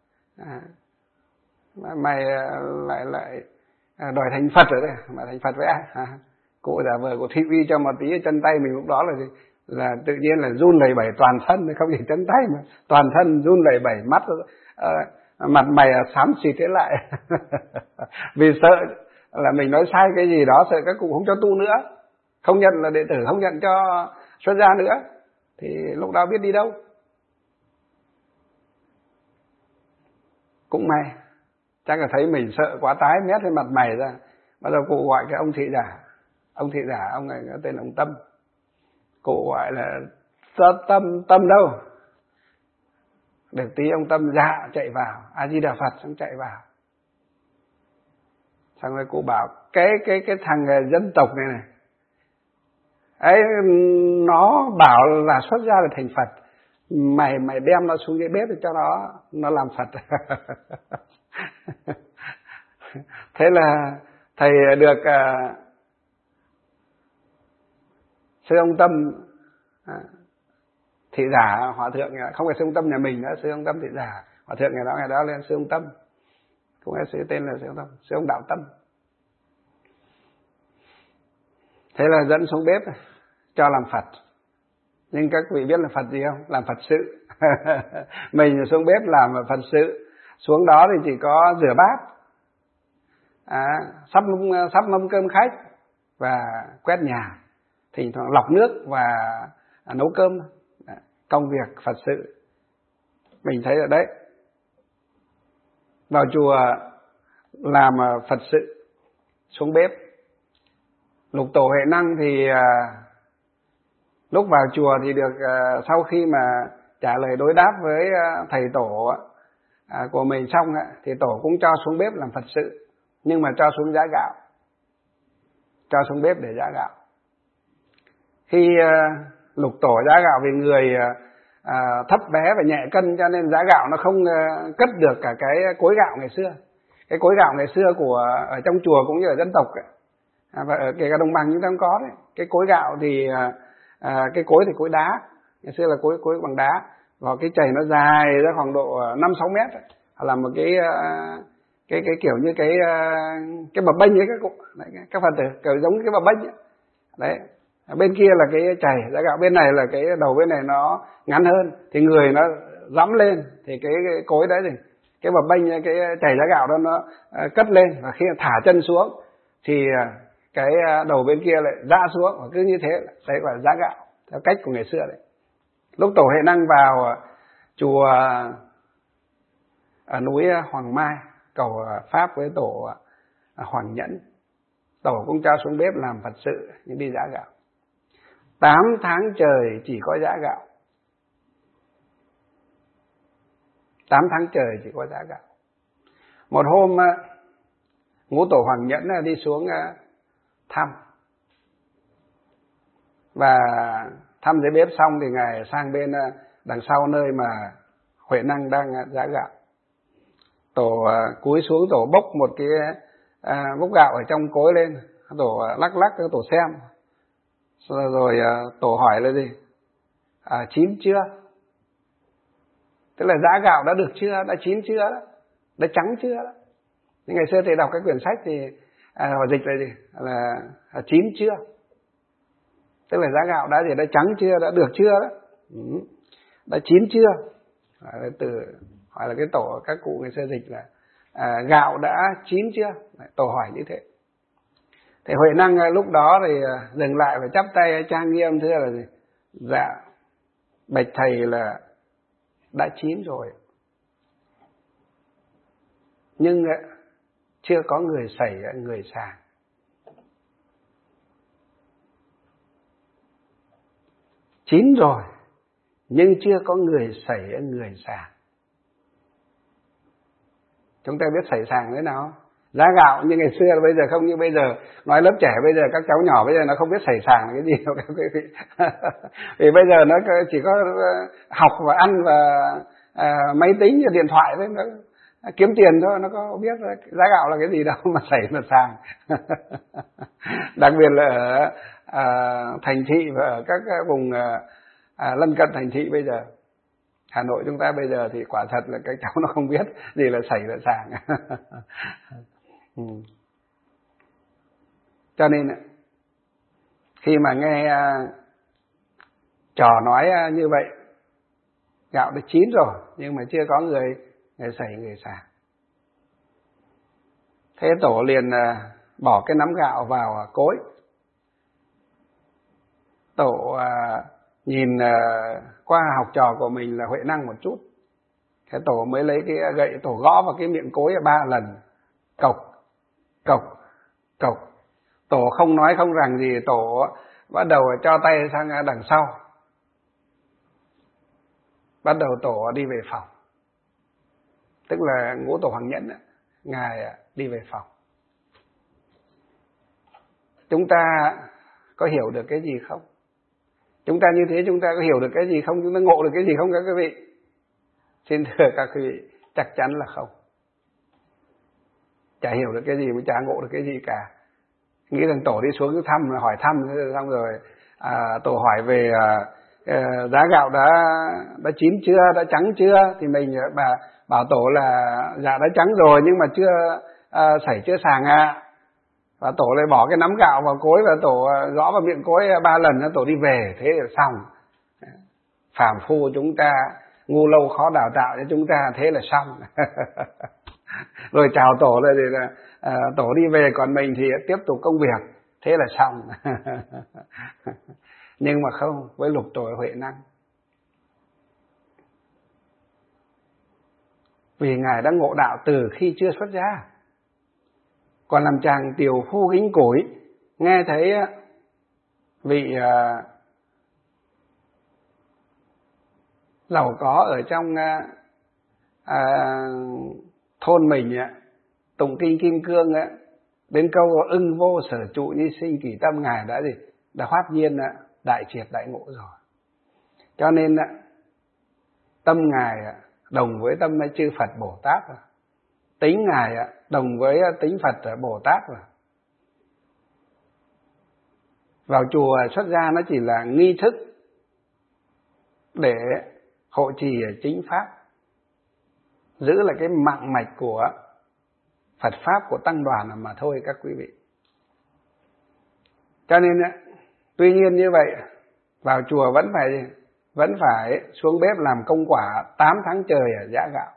mày lại đòi thành Phật rồi đấy, mà thành Phật với ai? Cụ giả vờ cụ thị uy cho một tí chân tay mình lúc đó là tự nhiên là run lẩy bẩy toàn thân, không chỉ chân tay mà toàn thân run lẩy bẩy, mắt mặt mày xám xịt thế lại. Vì sợ là mình nói sai cái gì đó, sợ các cụ không cho tu nữa, không nhận là đệ tử, không nhận cho xuất gia nữa, thì lúc đó biết đi đâu. Cũng may chắc là thấy mình sợ quá, tái mét lên mặt mày ra, bắt đầu cụ gọi cái ông thị giả. Ông thị giả, ông này tên là ông Tâm. Cụ gọi là Tâm đâu. Được tí ông Tâm dạ chạy vào, A Di Đà Phật, xong chạy vào. Xong rồi cụ bảo cái thằng dân tộc này ấy, nó bảo là xuất gia là thành Phật, mày đem nó xuống cái bếp để cho nó làm Phật. Thế là thầy được sư ông Tâm thị giả hòa thượng, không phải sư ông Tâm nhà mình nữa, sư ông Tâm thị giả hòa thượng ngày đó lên sư ông Tâm, cũng là sư tên là sư ông Tâm, sư ông Đạo Tâm. Thế là dẫn xuống bếp cho làm Phật. Nhưng các vị biết là Phật gì không? Làm Phật sự. Mình xuống bếp làm Phật sự. Xuống đó thì chỉ có rửa bát, sắp mâm cơm khách và quét nhà, thỉnh thoảng lọc nước và nấu cơm. Công việc Phật sự mình thấy ở đấy. Vào chùa làm Phật sự, xuống bếp. Lục Tổ Huệ Năng thì lúc vào chùa thì được sau khi mà trả lời đối đáp với thầy tổ của mình xong thì tổ cũng cho xuống bếp làm Phật sự, nhưng mà cho xuống giá gạo, cho xuống bếp để giá gạo. Khi Lục Tổ giá gạo vì người thấp bé và nhẹ cân, cho nên giá gạo nó không cất được cả cái cối gạo ngày xưa. Cái cối gạo ngày xưa của ở trong chùa cũng như ở dân tộc Và ở kể cả đồng bằng chúng ta cũng có đấy. Cái cối gạo thì cái cối thì cối đá, ngày xưa là cối bằng đá, và cái chày nó dài ra khoảng độ 5-6 mét, làm một cái kiểu như cái bập bênh ấy các Phật tử, kiểu giống cái bập bênh ấy. Đấy, bên kia là cái chày giá gạo, bên này là cái đầu bên này nó ngắn hơn, thì người nó dẫm lên thì cái cối đấy thì cái bập bênh, cái chày giá gạo đó nó cất lên, và khi thả chân xuống thì cái đầu bên kia lại giã xuống, và cứ như thế, đấy gọi là giá gạo theo cách của ngày xưa đấy. Lúc Tổ Huệ Năng vào chùa ở núi Hoàng Mai cầu pháp với Tổ Hoàng Nhẫn, Tổ cũng cho xuống bếp làm Phật sự nhưng đi giã gạo. 8 tháng trời chỉ có giã gạo, 8 tháng trời chỉ có giã gạo. Một hôm Ngũ Tổ Hoàng Nhẫn đi xuống thăm, và thăm dưới bếp xong thì Ngài sang bên đằng sau nơi mà Huệ Năng đang giã gạo. Tổ cúi xuống, Tổ bốc một cái bốc gạo ở trong cối lên, Tổ lắc Tổ xem, rồi Tổ hỏi là gì? Chín chưa? Tức là giã gạo đã được chưa? Đã chín chưa? Đã trắng chưa? Nhưng ngày xưa thầy đọc cái quyển sách thì họ dịch là gì? Là chín chưa? Tức là giá gạo đã gì? Đã trắng chưa? Đã được chưa? Đã chín chưa? Từ hỏi là cái Tổ, các cụ ngày xưa dịch là gạo đã chín chưa? Tổ hỏi như thế. Thầy Huệ Năng lúc đó thì dừng lại và chắp tay trang nghiêm, thưa là gì? Dạ, bạch thầy là đã chín rồi, nhưng chưa có người sẩy người sàng. Chín rồi nhưng chưa có người sẩy người sàng. Chúng ta biết sẩy sàng thế nào? Giá gạo như ngày xưa, bây giờ không như bây giờ. Nói lớp trẻ bây giờ, các cháu nhỏ bây giờ nó không biết sẩy sàng là cái gì đâu các quý vị. Vì bây giờ nó chỉ có học và ăn và máy tính và điện thoại thôi, nó kiếm tiền thôi, nó có biết giá gạo là cái gì đâu mà sẩy mà sàng. Đặc biệt là ở thành thị và ở các vùng lân cận thành thị bây giờ. Hà Nội chúng ta bây giờ thì quả thật là các cháu nó không biết gì là sẩy là sàng. Cho nên khi mà nghe trò nói như vậy, gạo đã chín rồi nhưng mà chưa có người sẩy người sàng, thế Tổ liền bỏ cái nắm gạo vào cối. Tổ nhìn qua học trò của mình là Huệ Năng một chút, thế Tổ mới lấy cái gậy, Tổ gõ vào cái miệng cối 3 lần, cộc cộc cộc. Tổ không nói không rằng gì, Tổ bắt đầu cho tay sang đằng sau, bắt đầu Tổ đi về phòng. Tức là Ngũ Tổ Hoàng Nhẫn, Ngài đi về phòng. Chúng ta có hiểu được cái gì không? Chúng ta như thế chúng ta có hiểu được cái gì không? Chúng ta ngộ được cái gì không các quý vị? Xin thưa các quý vị, chắc chắn là không. Chả hiểu được cái gì mà chả ngộ được cái gì cả. Nghĩ rằng Tổ đi xuống thăm, hỏi thăm, xong rồi Tổ hỏi về giá gạo đã chín chưa, đã trắng chưa, thì mình bảo Tổ là dạ đã trắng rồi nhưng mà chưa sẩy chưa sàng ạ. Và Tổ lại bỏ cái nắm gạo vào cối và Tổ gõ vào miệng cối 3 lần, Tổ đi về, thế là xong. Phàm phu chúng ta ngu lâu khó đào tạo cho chúng ta, thế là xong. Rồi chào Tổ là, Tổ đi về, còn mình thì tiếp tục công việc, thế là xong. Nhưng mà không, với Lục Tổ Huệ Năng, vì Ngài đã ngộ đạo từ khi chưa xuất gia, còn làm chàng tiểu phu gánh củi, nghe thấy vị giàu có ở trong thôn mình tụng kinh Kim Cương đến câu ưng vô sở trụ như sinh kỳ tâm, Ngài đã gì? Đã hoát nhiên đại triệt đại ngộ rồi. Cho nên tâm Ngài đồng với tâm chư Phật Bồ Tát rồi. Tính Ngài đồng với tính Phật Bồ Tát rồi. Vào chùa xuất gia nó chỉ là nghi thức để hộ trì chính pháp, giữ lại cái mạng mạch của Phật pháp, của tăng đoàn mà thôi các quý vị. Cho nên tuy nhiên như vậy, vào chùa vẫn phải xuống bếp làm công quả 8 tháng trời ở giã gạo.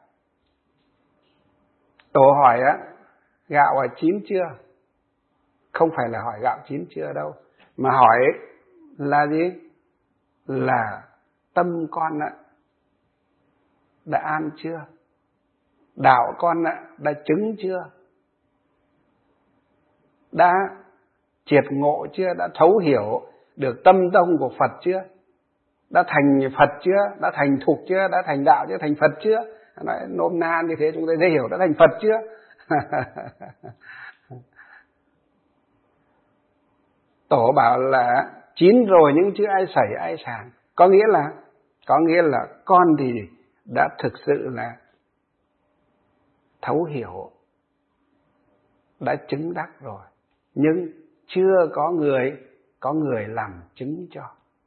Tổ hỏi gạo chín chưa? Không phải là hỏi gạo chín chưa đâu, mà hỏi là gì? Là tâm con đã an chưa? Đạo con đã chứng chưa? Đã triệt ngộ chưa? Đã thấu hiểu được tâm tông của Phật chưa? Đã thành Phật chưa? Đã thành thục chưa? Đã thành đạo chưa? Thành Phật chưa? Nói nôm na như thế chúng ta dễ hiểu, đã thành Phật chưa? Tổ bảo là chín rồi nhưng chưa ai sảy ai sàng. Có nghĩa là con thì đã thực sự là thấu hiểu, đã chứng đắc rồi, nhưng chưa có người làm chứng cho.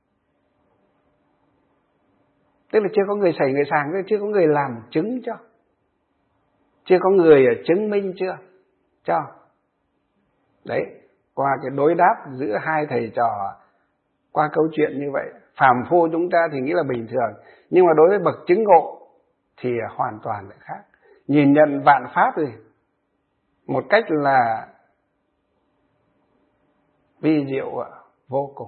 Tức là chưa có người sảy người sàng, chưa có người làm chứng cho, chưa có người chứng minh cho. Đấy, qua cái đối đáp giữa hai thầy trò, qua câu chuyện như vậy, phàm phu chúng ta thì nghĩ là bình thường, nhưng mà đối với bậc chứng ngộ thì hoàn toàn lại khác. Nhìn nhận vạn pháp thì một cách là vi diệu vô cùng.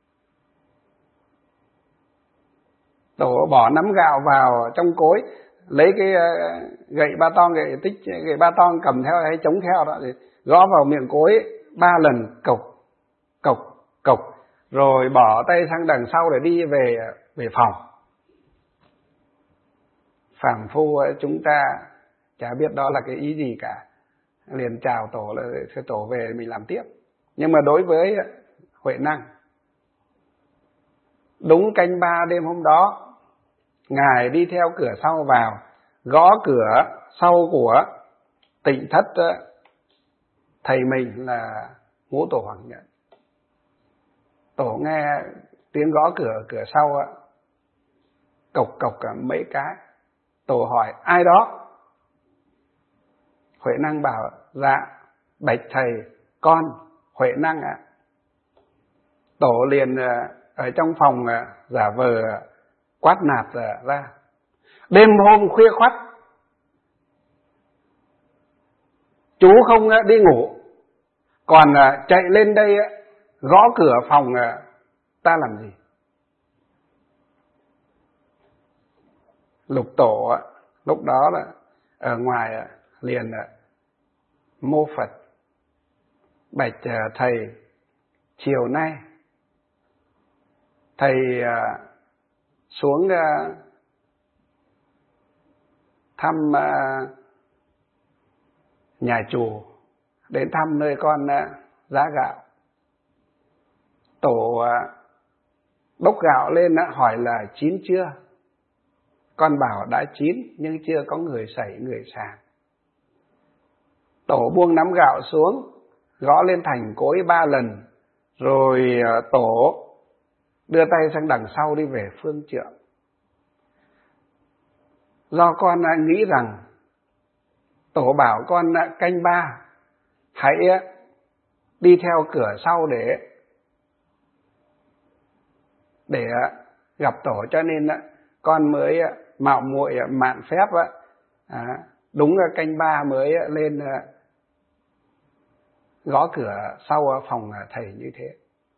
Tổ bỏ nắm gạo vào trong cối, lấy cái gậy ba tong, gậy ba tong cầm theo hay chống theo đó, thì gõ vào miệng cối 3 lần, cộc, rồi bỏ tay sang đằng sau để đi về phòng. Phàm phu chúng ta chả biết đó là cái ý gì cả, liền chào tổ là tổ về mình làm tiếp. Nhưng mà đối với Huệ Năng, đúng canh 3 đêm hôm đó, Ngài đi theo cửa sau vào, gõ cửa sau của Tịnh Thất thầy mình là Ngũ Tổ Hoàng Nhận. Tổ nghe tiếng gõ cửa sau cộc mấy cái. Tổ hỏi ai đó? Huệ Năng bảo dạ bạch thầy, con Huệ Năng ạ. Tổ liền ở trong phòng giả vờ quát nạt ra. Đêm hôm khuya khoắt chú không đi ngủ, còn chạy lên đây gõ cửa phòng ta làm gì? Lục Tổ lúc đó là ở ngoài liền mô Phật bạch thầy, chiều nay thầy xuống thăm nhà chùa, đến thăm nơi con giá gạo. Tổ bốc gạo lên hỏi là chín chưa? Con bảo đã chín nhưng chưa có người sảy người sàng. Tổ buông nắm gạo xuống, gõ lên thành cối 3 lần, rồi tổ đưa tay sang đằng sau đi về phương trượng. Do con nghĩ rằng tổ bảo con canh 3 hãy đi theo cửa sau để gặp tổ, cho nên con mới mạo muội mạn phép đúng là canh 3 mới lên gõ cửa sau phòng thầy như thế.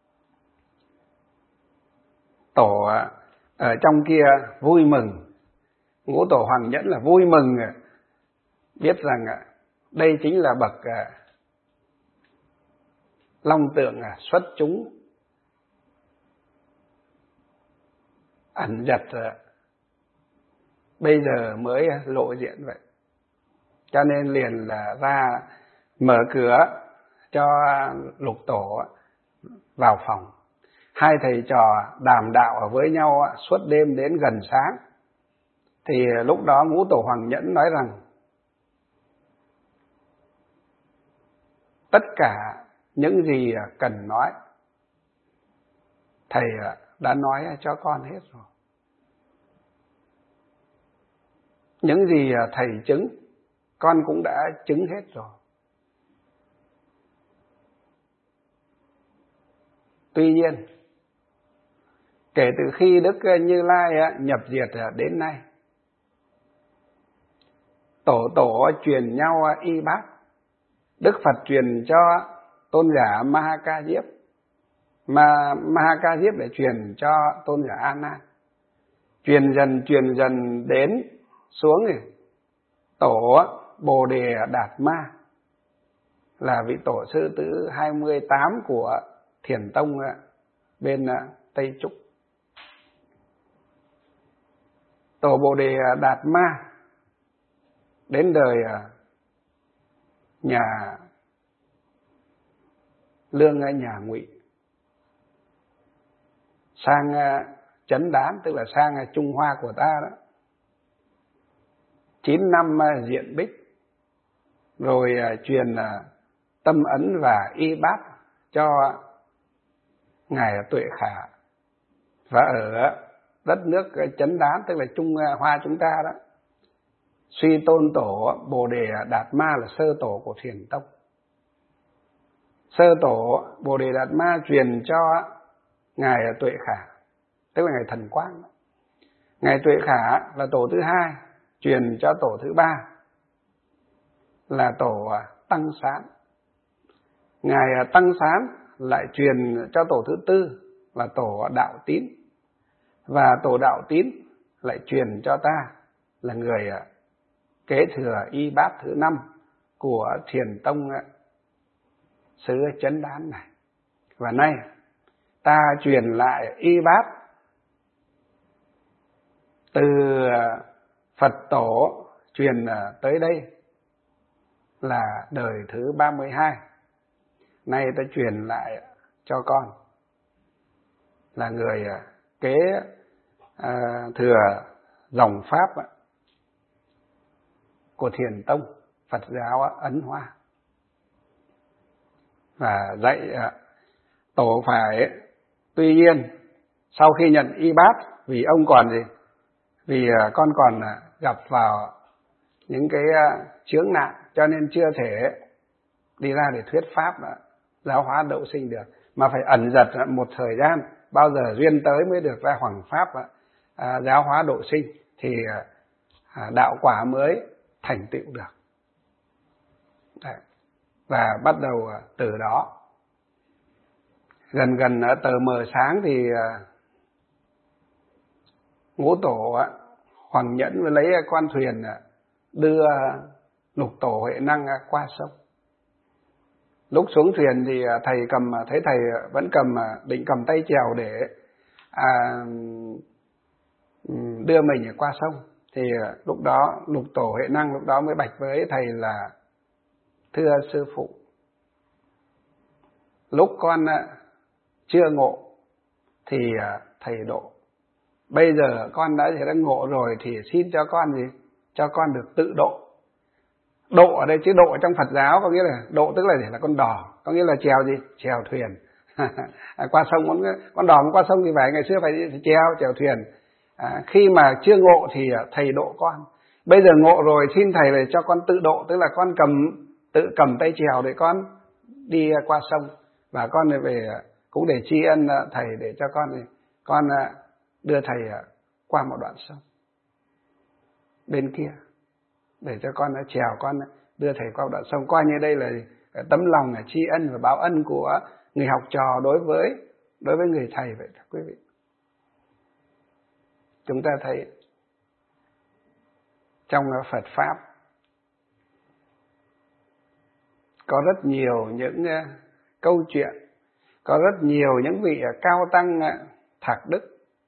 Tổ ở trong kia vui mừng, Ngũ Tổ Hoàng Nhẫn là vui mừng, biết rằng đây chính là bậc long tượng xuất chúng, ẩn dật bây giờ mới lộ diện vậy. Cho nên liền là ra mở cửa cho Lục Tổ vào phòng. Hai thầy trò đàm đạo với nhau suốt đêm đến gần sáng. Thì lúc đó Ngũ Tổ Hoàng Nhẫn nói rằng tất cả những gì cần nói thầy đã nói cho con hết rồi. Những gì thầy chứng, con cũng đã chứng hết rồi. Tuy nhiên, kể từ khi Đức Như Lai nhập diệt đến nay, tổ truyền nhau y bát. Đức Phật truyền cho tôn giả Ma Ca Diếp, mà Ma Ca Diếp để truyền cho tôn giả A Nan. Truyền dần đến xuống thì tổ Bồ Đề Đạt Ma là vị tổ sư thứ 28 của Thiền Tông bên Tây Trúc. Tổ Bồ Đề Đạt Ma đến đời nhà Lương nhà Ngụy, sang Chấn Đán, tức là sang Trung Hoa của ta đó, 9 năm diện bích, rồi truyền tâm ấn và y bát cho ngài Tuệ Khả. Và ở đất nước Chấn Đán, tức là Trung Hoa chúng ta đó, suy tôn tổ Bồ Đề Đạt Ma là sơ tổ của Thiền Tông. Sơ tổ Bồ Đề Đạt Ma truyền cho ngài Tuệ Khả, tức là ngài Thần Quang. Ngài Tuệ Khả là tổ thứ 2, truyền cho tổ thứ 3 là tổ Tăng Sán. Ngài Tăng Sán lại truyền cho tổ thứ 4 là tổ Đạo Tín. Và tổ Đạo Tín lại truyền cho ta là người kế thừa y bát thứ 5 của Thiền Tông xứ Chấn Đán này. Và nay ta truyền lại y bát từ Phật tổ truyền tới đây là đời thứ 32. Nay ta truyền lại cho con là người kế thừa dòng pháp của Thiền Tông Phật giáo Ấn Hoa, và dạy tổ phải. Tuy nhiên sau khi nhận y bát, vì ông còn gì, vì con còn gặp vào những cái chướng nạn, cho nên chưa thể đi ra để thuyết pháp giáo hóa độ sinh được, mà phải ẩn dật một thời gian, bao giờ duyên tới mới được ra hoằng pháp giáo hóa độ sinh, thì đạo quả mới thành tựu được. Đấy. Và bắt đầu từ đó, gần tờ mờ sáng thì Ngũ Tổ Hoàng Nhẫn với lấy con thuyền đưa Lục Tổ Huệ Năng qua sông. Lúc xuống thuyền thì thầy thấy thầy vẫn định cầm tay chèo để đưa mình qua sông. Thì lúc đó Lục Tổ Huệ Năng lúc đó mới bạch với thầy là: thưa sư phụ, lúc con chưa ngộ thì thầy độ. Bây giờ con đã ngộ rồi thì xin cho con gì? Cho con được tự độ. Độ ở đây chứ độ trong Phật giáo có nghĩa là độ, tức là để là con đò, có nghĩa là chèo gì? Chèo thuyền. Qua sông, con đò qua sông thì phải ngày xưa phải chèo thuyền. Khi mà chưa ngộ thì thầy độ con. Bây giờ ngộ rồi xin thầy để cho con tự độ, tức là con tự cầm tay chèo để con đi qua sông. Và con này về cũng để tri ân thầy, để cho con đưa thầy qua một đoạn sông bên kia, để cho con chèo, con đưa thầy qua đoạn sông. Coi như đây là tấm lòng tri ân và báo ân của người học trò đối với người thầy vậy các quý vị. Chúng ta thấy trong Phật Pháp có rất nhiều những câu chuyện, có rất nhiều những vị cao tăng thạc đức,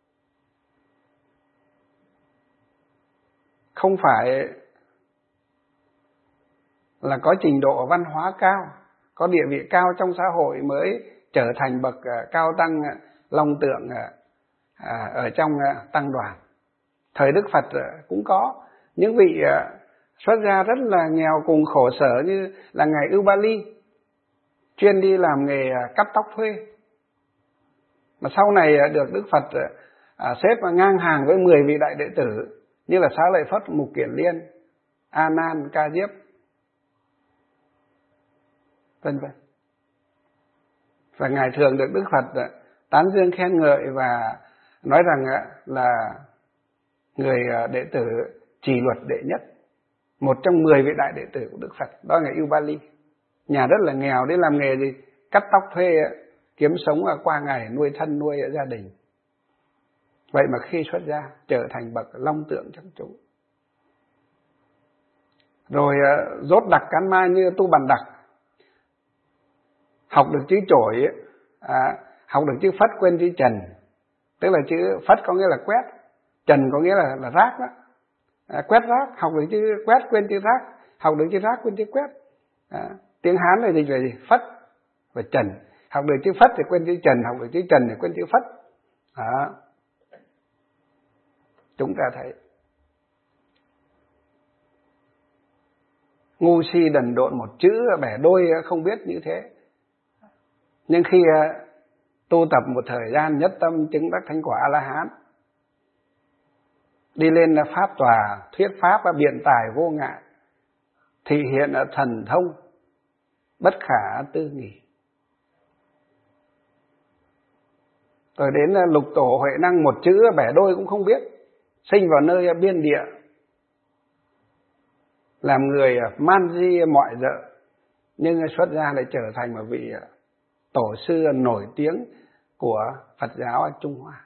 không phải là có trình độ văn hóa cao, có địa vị cao trong xã hội mới trở thành bậc cao tăng long tượng ở trong tăng đoàn. Thời Đức Phật cũng có những vị xuất gia rất là nghèo cùng khổ sở, như là ngài Ưu Ba Ly, chuyên đi làm nghề cắt tóc thuê. mà sau này được Đức Phật xếp ngang hàng với 10 vị đại đệ tử như là Xá Lợi Phất, Mục Kiền Liên, A Nan, Ca Diếp, vân vân. Và ngài thường được Đức Phật tán dương khen ngợi và nói rằng là người đệ tử trì luật đệ nhất, một trong 10 vị đại đệ tử của Đức Phật, đó là Ubali. Nhà rất là nghèo, đi làm nghề gì? Cắt tóc thuê, kiếm sống qua ngày, nuôi thân nuôi gia đình. Vậy mà khi xuất gia trở thành bậc long tượng trong chúng. Rồi rốt đặc cán mai như tu bàn đặc, học được chữ chổi, học được chữ phất quên chữ trần. Tức là chữ phất có nghĩa là quét, trần có nghĩa là rác đó. Quét rác, học được chữ quét quên chữ rác, học được chữ rác quên chữ quét. Tiếng Hán này dịch là gì? Phất và trần. Học được chữ phất thì quên chữ trần, học được chữ trần thì quên chữ phất. Chúng ta thấy ngu si đần độn một chữ bẻ đôi không biết như thế. Nhưng khi tu tập một thời gian nhất tâm chứng đắc thánh quả A-la-hán, đi lên pháp tòa thuyết pháp biện tài vô ngại, thị hiện thần thông bất khả tư nghì. Rồi đến lục tổ Huệ Năng một chữ bẻ đôi cũng không biết, sinh vào nơi biên địa, làm người man di mọi dợ, nhưng xuất gia lại trở thành một vị tổ sư nổi tiếng của Phật giáo ở Trung Hoa.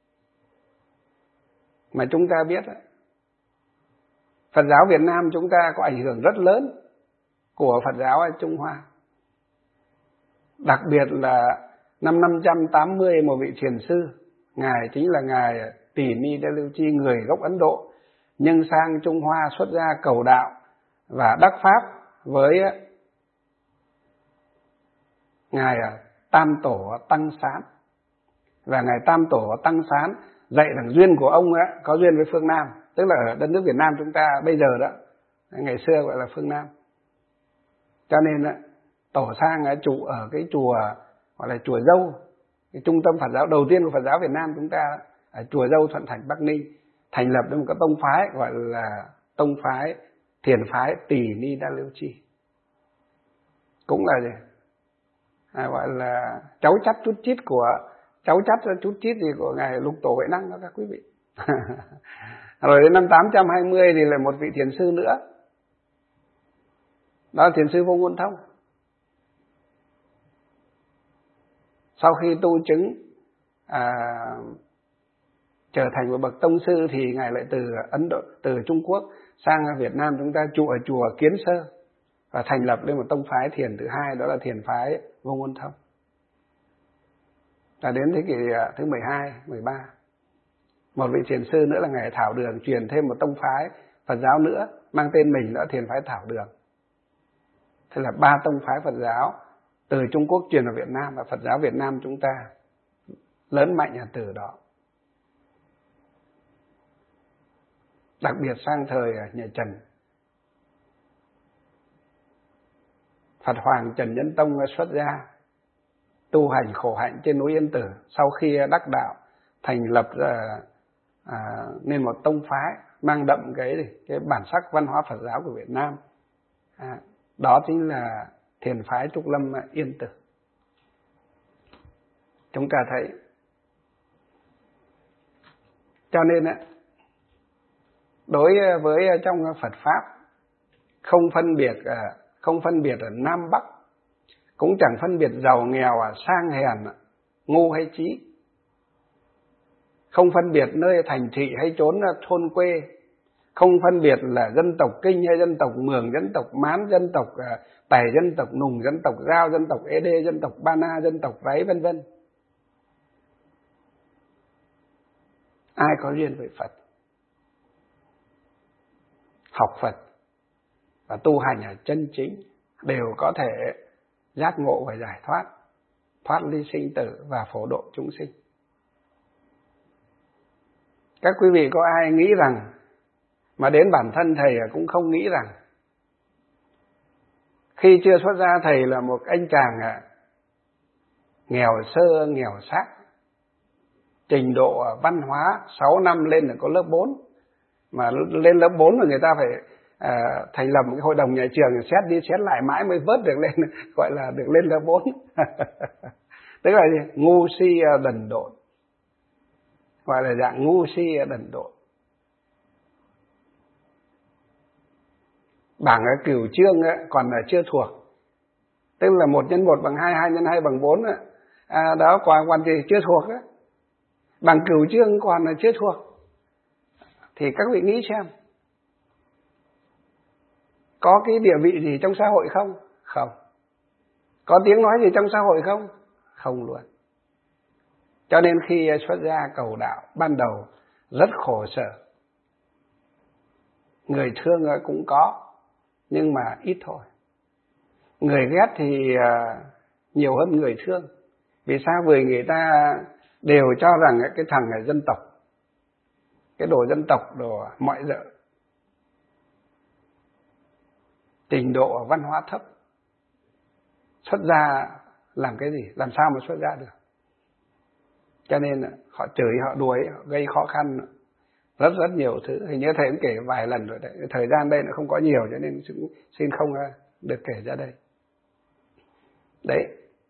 Mà chúng ta biết Phật giáo Việt Nam chúng ta có ảnh hưởng rất lớn của Phật giáo ở Trung Hoa. Đặc biệt là năm 580 một vị thiền sư, ngài chính là ngài Tỳ Ni Đa Lưu Chi, người gốc Ấn Độ, nhưng sang Trung Hoa xuất gia cầu đạo và đắc pháp với ngài Tam Tổ Tăng Sán. Và ngài Tam Tổ Tăng Sán dạy rằng duyên của ông có duyên với phương Nam, tức là ở đất nước Việt Nam chúng ta bây giờ đó, ngày xưa gọi là phương Nam. Cho nên tổ sang trụ ở cái chùa gọi là chùa Dâu, cái trung tâm Phật giáo đầu tiên của Phật giáo Việt Nam chúng ta, ở chùa Dâu Thuận Thành Bắc Ninh, thành lập được một cái tông phái gọi là tông phái thiền phái Tỳ Ni Đa Lưu Chi. Cũng là gì? Gọi là cháu chắt chút chít của ngài Lục Tổ Huệ Năng đó các quý vị. Rồi đến năm 820 thì là một vị thiền sư nữa, đó là thiền sư Vô Ngôn Thông. Sau khi tu chứng trở thành một bậc tông sư thì ngài lại từ Ấn Độ, từ Trung Quốc sang Việt Nam chúng ta trụ ở chùa Kiến Sơ và thành lập lên một tông phái thiền thứ hai, đó là thiền phái Vô Ngôn Thông. Và đến thế kỷ thứ 12, 13, một vị thiền sư nữa là ngài Thảo Đường truyền thêm một tông phái Phật giáo nữa mang tên mình, đó là thiền phái Thảo Đường. Thế là 3 tông phái Phật giáo từ Trung Quốc truyền vào Việt Nam, và Phật giáo Việt Nam chúng ta lớn mạnh ở từ đó. Đặc biệt sang thời nhà Trần, Phật Hoàng Trần Nhân Tông xuất gia tu hành khổ hạnh trên núi Yên Tử, sau khi đắc đạo thành lập nên một tông phái mang đậm cái bản sắc văn hóa Phật giáo của Việt Nam. Đó chính là thiền phái Trúc Lâm Yên Tử. Chúng ta thấy, cho nên đối với trong Phật pháp không phân biệt ở Nam Bắc, cũng chẳng phân biệt giàu nghèo, sang hèn, ngu hay trí, không phân biệt nơi thành thị hay chốn thôn quê, không phân biệt là dân tộc Kinh hay dân tộc Mường, dân tộc Mán, dân tộc Tày, dân tộc Nùng, dân tộc Dao, dân tộc Ê Đê, dân tộc Ba Na, dân tộc Váy, vân vân. Ai có duyên với Phật, học Phật và tu hành ở chân chính đều có thể giác ngộ và giải thoát ly sinh tử và phổ độ chúng sinh. Các quý vị có ai nghĩ rằng, mà đến bản thân thầy cũng không nghĩ rằng, khi chưa xuất gia thầy là một anh chàng nghèo sơ nghèo xác, Trình độ văn hóa 6 năm lên là có lớp 4. Mà lên lớp 4 mà người ta phải thành lập một cái hội đồng nhà trường, xét đi xét lại mãi mới vớt được lên, gọi là được lên lớp 4. Tức là gì? Ngu si đần độn, gọi là dạng ngu si đần độn. Bảng cửu chương còn là chưa thuộc, tức là 1 x 1 bằng 2, 2 x 2 bằng 4 đó còn gì chưa thuộc đó. Bảng cửu chương còn là chưa thuộc. Thì các vị nghĩ xem, có cái địa vị gì trong xã hội không? Không. Có tiếng nói gì trong xã hội không? Không luôn. Cho nên khi xuất gia cầu đạo ban đầu rất khổ sở. Người thương cũng có, nhưng mà ít thôi. Người ghét thì nhiều hơn người thương. Vì sao? Vì người ta đều cho rằng cái thằng này dân tộc, cái đồ dân tộc, đồ mọi dợ, trình độ văn hóa thấp, xuất gia làm cái gì, làm sao mà xuất gia được. Cho nên họ chửi, họ đuổi, họ gây khó khăn rất rất nhiều thứ. Hình như thầy cũng kể vài lần rồi đấy. Thời gian đây nó không có nhiều cho nên xin không được kể ra đây. Đấy.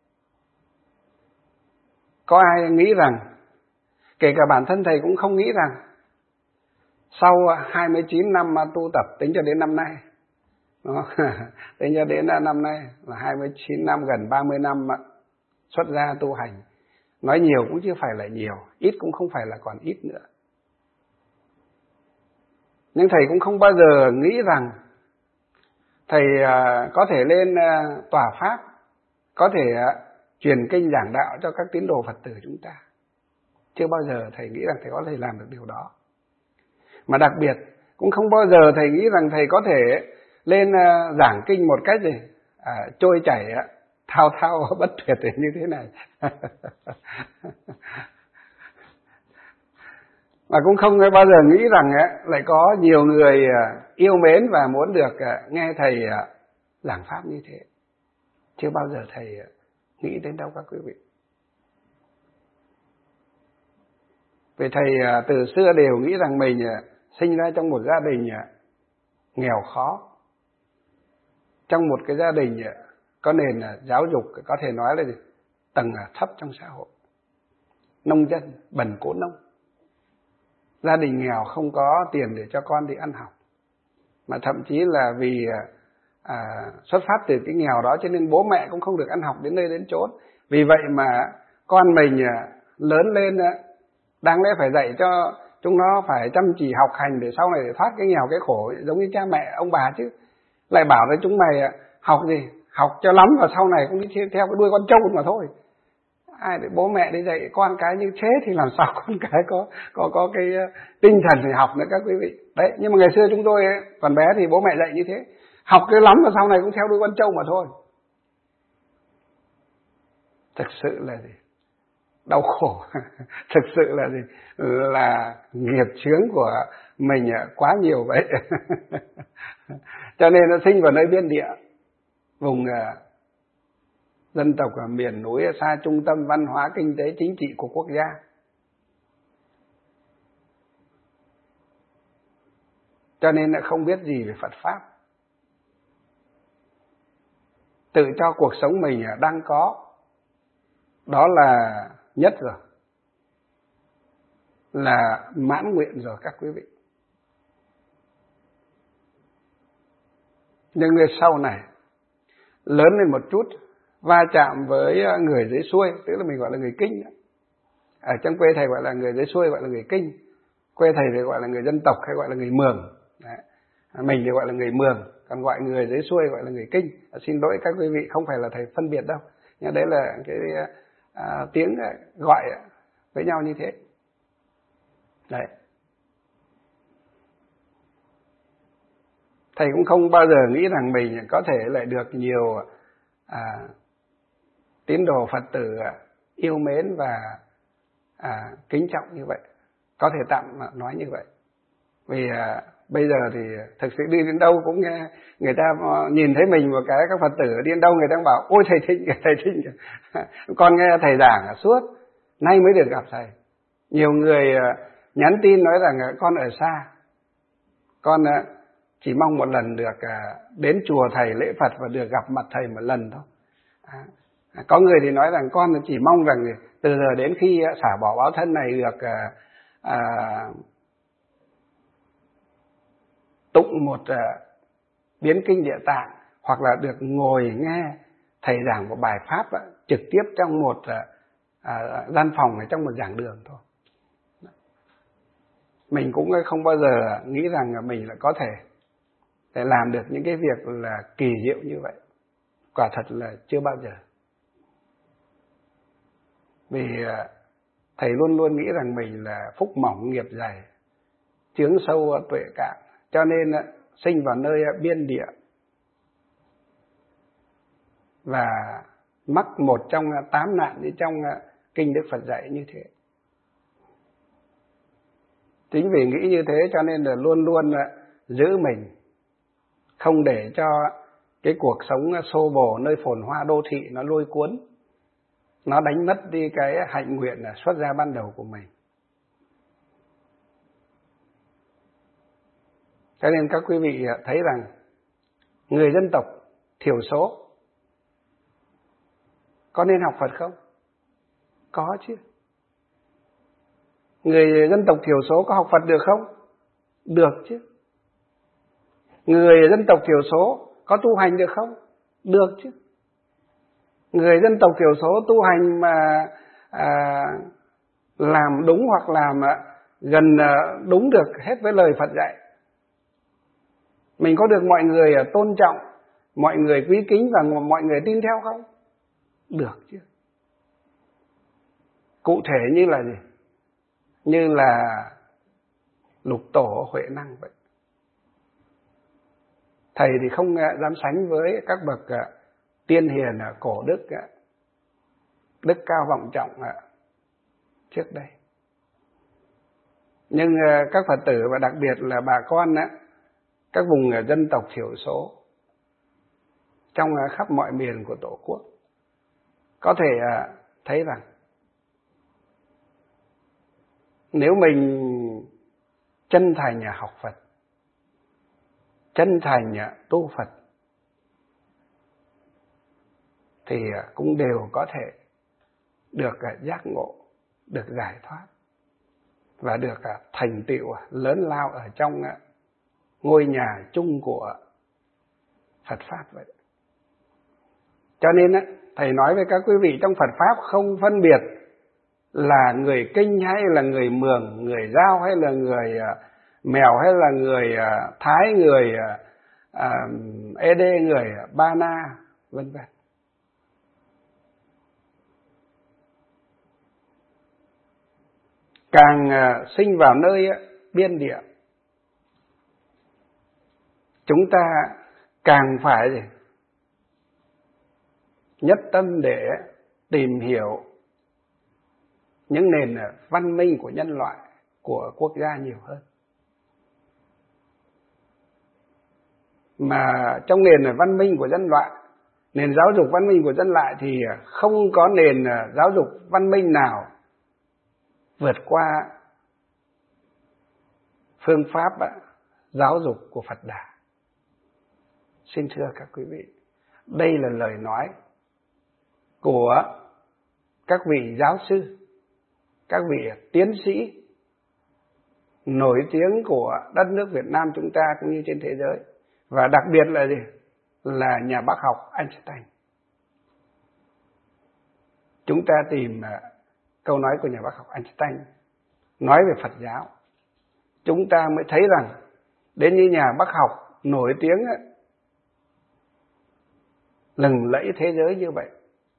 Có ai nghĩ rằng, kể cả bản thân thầy cũng không nghĩ rằng, sau 29 năm tu tập tính cho đến năm nay, tính cho đến năm nay là 29 năm, gần 30 năm xuất gia tu hành. Nói nhiều cũng chưa phải là nhiều, ít cũng không phải là còn ít nữa. Nhưng thầy cũng không bao giờ nghĩ rằng thầy có thể lên tòa pháp, có thể truyền kinh giảng đạo cho các tín đồ Phật tử chúng ta. Chưa bao giờ thầy nghĩ rằng thầy có thể làm được điều đó. Mà đặc biệt cũng không bao giờ thầy nghĩ rằng thầy có thể lên giảng kinh một cách gì trôi chảy, thao thao bất tuyệt như thế này. Mà cũng không bao giờ nghĩ rằng lại có nhiều người yêu mến và muốn được nghe thầy giảng pháp như thế. Chưa bao giờ thầy nghĩ đến đâu các quý vị. Vì thầy từ xưa đều nghĩ rằng mình sinh ra trong một gia đình nghèo khó, trong một cái gia đình có nền giáo dục có thể nói là tầng thấp trong xã hội, nông dân, bần cố nông. Gia đình nghèo không có tiền để cho con đi ăn học, mà thậm chí là vì xuất phát từ cái nghèo đó cho nên bố mẹ cũng không được ăn học đến nơi đến chốn. Vì vậy mà con mình lớn lên đáng lẽ phải dạy cho chúng nó phải chăm chỉ học hành để sau này để thoát cái nghèo cái khổ giống như cha mẹ ông bà, chứ lại bảo với chúng mày học gì, học cho lắm và sau này cũng đi theo cái đuôi con trâu mà thôi. Ai để bố mẹ đi dạy con cái như thế thì làm sao con cái có cái tinh thần để học nữa các quý vị. Đấy, nhưng mà ngày xưa chúng tôi còn bé thì bố mẹ dạy như thế, học cái lắm và sau này cũng theo đuôi con trâu mà thôi. Thực sự là gì? Đau khổ. Thực sự là gì? Là nghiệp chướng của mình quá nhiều vậy. Cho nên nó sinh vào nơi biên địa, vùng dân tộc ở miền núi xa trung tâm văn hóa, kinh tế, chính trị của quốc gia. Cho nên là không biết gì về Phật Pháp. Tự cho cuộc sống mình đang có, đó là nhất rồi, là mãn nguyện rồi các quý vị. Nhưng sau này lớn lên một chút, va chạm với người dưới xuôi, tức là mình gọi là người Kinh. Ở trong quê thầy gọi là người dưới xuôi, gọi là người Kinh. Quê thầy thì gọi là người dân tộc hay gọi là người Mường. Đấy. Mình thì gọi là người Mường, còn gọi người dưới xuôi gọi là người Kinh. Xin lỗi các quý vị, không phải là thầy phân biệt đâu, nhưng đấy là cái tiếng gọi với nhau như thế. Đấy. Thầy cũng không bao giờ nghĩ rằng mình có thể lại được nhiều tín đồ Phật tử yêu mến và kính trọng như vậy. Có thể tạm nói như vậy. Vì bây giờ thì thực sự đi đến đâu cũng nghe người ta nhìn thấy mình một cái, các Phật tử đi đến đâu người ta cũng bảo ôi thầy Thịnh, thầy Thịnh. Con nghe thầy giảng suốt, nay mới được gặp thầy. Nhiều người nhắn tin nói rằng con ở xa, con chỉ mong một lần được đến chùa thầy lễ Phật và được gặp mặt thầy một lần thôi. Có người thì nói rằng con chỉ mong rằng từ giờ đến khi xả bỏ báo thân này được tụng một biến kinh Địa Tạng, hoặc là được ngồi nghe thầy giảng một bài pháp trực tiếp trong một gian phòng ở trong một giảng đường thôi. Mình cũng không bao giờ nghĩ rằng mình là có thể để làm được những cái việc là kỳ diệu như vậy. Quả thật là chưa bao giờ. Vì thầy luôn luôn nghĩ rằng mình là phúc mỏng nghiệp dày, chướng sâu tuệ cạn, cho nên sinh vào nơi biên địa và mắc một trong 8 nạn như trong kinh Đức Phật dạy như thế. Chính vì nghĩ như thế cho nên là luôn luôn giữ mình, không để cho cái cuộc sống xô bồ nơi phồn hoa đô thị nó lôi cuốn, nó đánh mất đi cái hạnh nguyện xuất gia ban đầu của mình. Cho nên các quý vị thấy rằng người dân tộc thiểu số có nên học Phật không? Có chứ. Người dân tộc thiểu số có học Phật được không? Được chứ. Người dân tộc thiểu số có tu hành được không? Được chứ. Người dân tộc thiểu số tu hành mà làm đúng hoặc làm gần đúng được hết với lời Phật dạy, mình có được mọi người tôn trọng, mọi người quý kính và mọi người tin theo không? Được chứ. Cụ thể như là gì? Như là Lục Tổ Huệ Năng vậy. Thầy thì không dám sánh với các bậc tiên hiền cổ đức, đức cao vọng trọng trước đây. Nhưng các Phật tử và đặc biệt là bà con các vùng dân tộc thiểu số trong khắp mọi miền của Tổ quốc có thể thấy rằng nếu mình chân thành học Phật, chân thành tu Phật thì cũng đều có thể được giác ngộ, được giải thoát và được thành tựu lớn lao ở trong ngôi nhà chung của Phật Pháp vậy. Cho nên thầy nói với các quý vị, trong Phật Pháp không phân biệt là người Kinh hay là người Mường, người Dao hay là người Mèo hay là người Thái, người Ê Đê, người Ba Na, vân vân. Càng sinh vào nơi biên địa, chúng ta càng phải nhất tâm để tìm hiểu những nền văn minh của nhân loại, của quốc gia nhiều hơn. Mà trong nền văn minh của nhân loại, nền giáo dục văn minh của nhân loại thì không có nền giáo dục văn minh nào vượt qua phương pháp giáo dục của Phật Đà. Xin thưa các quý vị, đây là lời nói của các vị giáo sư, các vị tiến sĩ nổi tiếng của đất nước Việt Nam chúng ta cũng như trên thế giới. Và đặc biệt là gì? Là nhà bác học Einstein. Chúng ta tìm câu nói của nhà bác học Einstein nói về Phật giáo, chúng ta mới thấy rằng đến như nhà bác học nổi tiếng lừng lẫy thế giới như vậy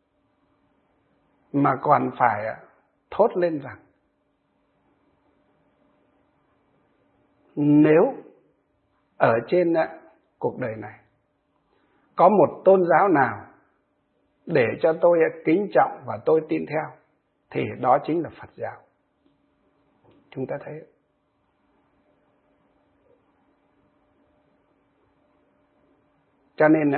mà còn phải thốt lên rằng nếu ở trên cuộc đời này có một tôn giáo nào để cho tôi kính trọng và tôi tin theo thì đó chính là Phật giáo. Chúng ta thấy. Cho nên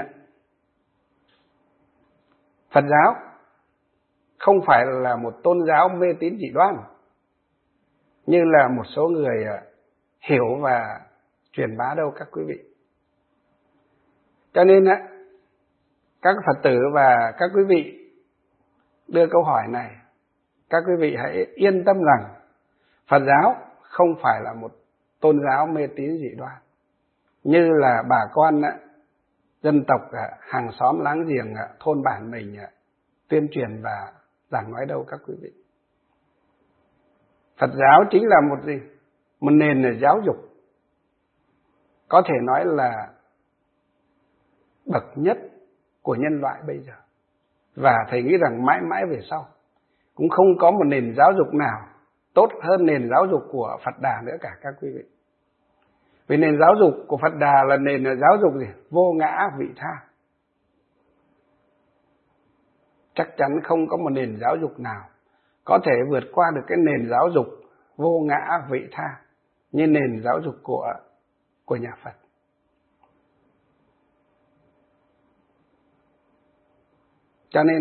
Phật giáo không phải là một tôn giáo mê tín dị đoan, như là một số người hiểu và truyền bá đâu các quý vị. Cho nên các Phật tử và các quý vị đưa câu hỏi này, các quý vị hãy yên tâm rằng Phật giáo không phải là một tôn giáo mê tín dị đoan như là bà con dân tộc hàng xóm láng giềng thôn bản mình tuyên truyền và giảng nói đâu các quý vị. Phật giáo chính là một gì? Một nền giáo dục có thể nói là bậc nhất của nhân loại bây giờ. Và thầy nghĩ rằng mãi mãi về sau cũng không có một nền giáo dục nào tốt hơn nền giáo dục của Phật Đà nữa cả các quý vị. Vì nền giáo dục của Phật Đà là nền giáo dục gì? Vô ngã vị tha. Chắc chắn không có một nền giáo dục nào có thể vượt qua được cái nền giáo dục vô ngã vị tha như nền giáo dục của nhà Phật. Cho nên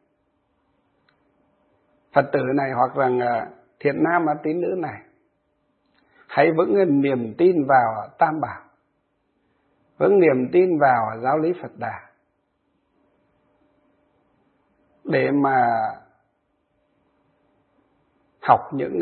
Phật tử này hoặc rằng thiện nam tín nữ này hãy vững niềm tin vào Tam Bảo, vững niềm tin vào giáo lý Phật Đà để mà học những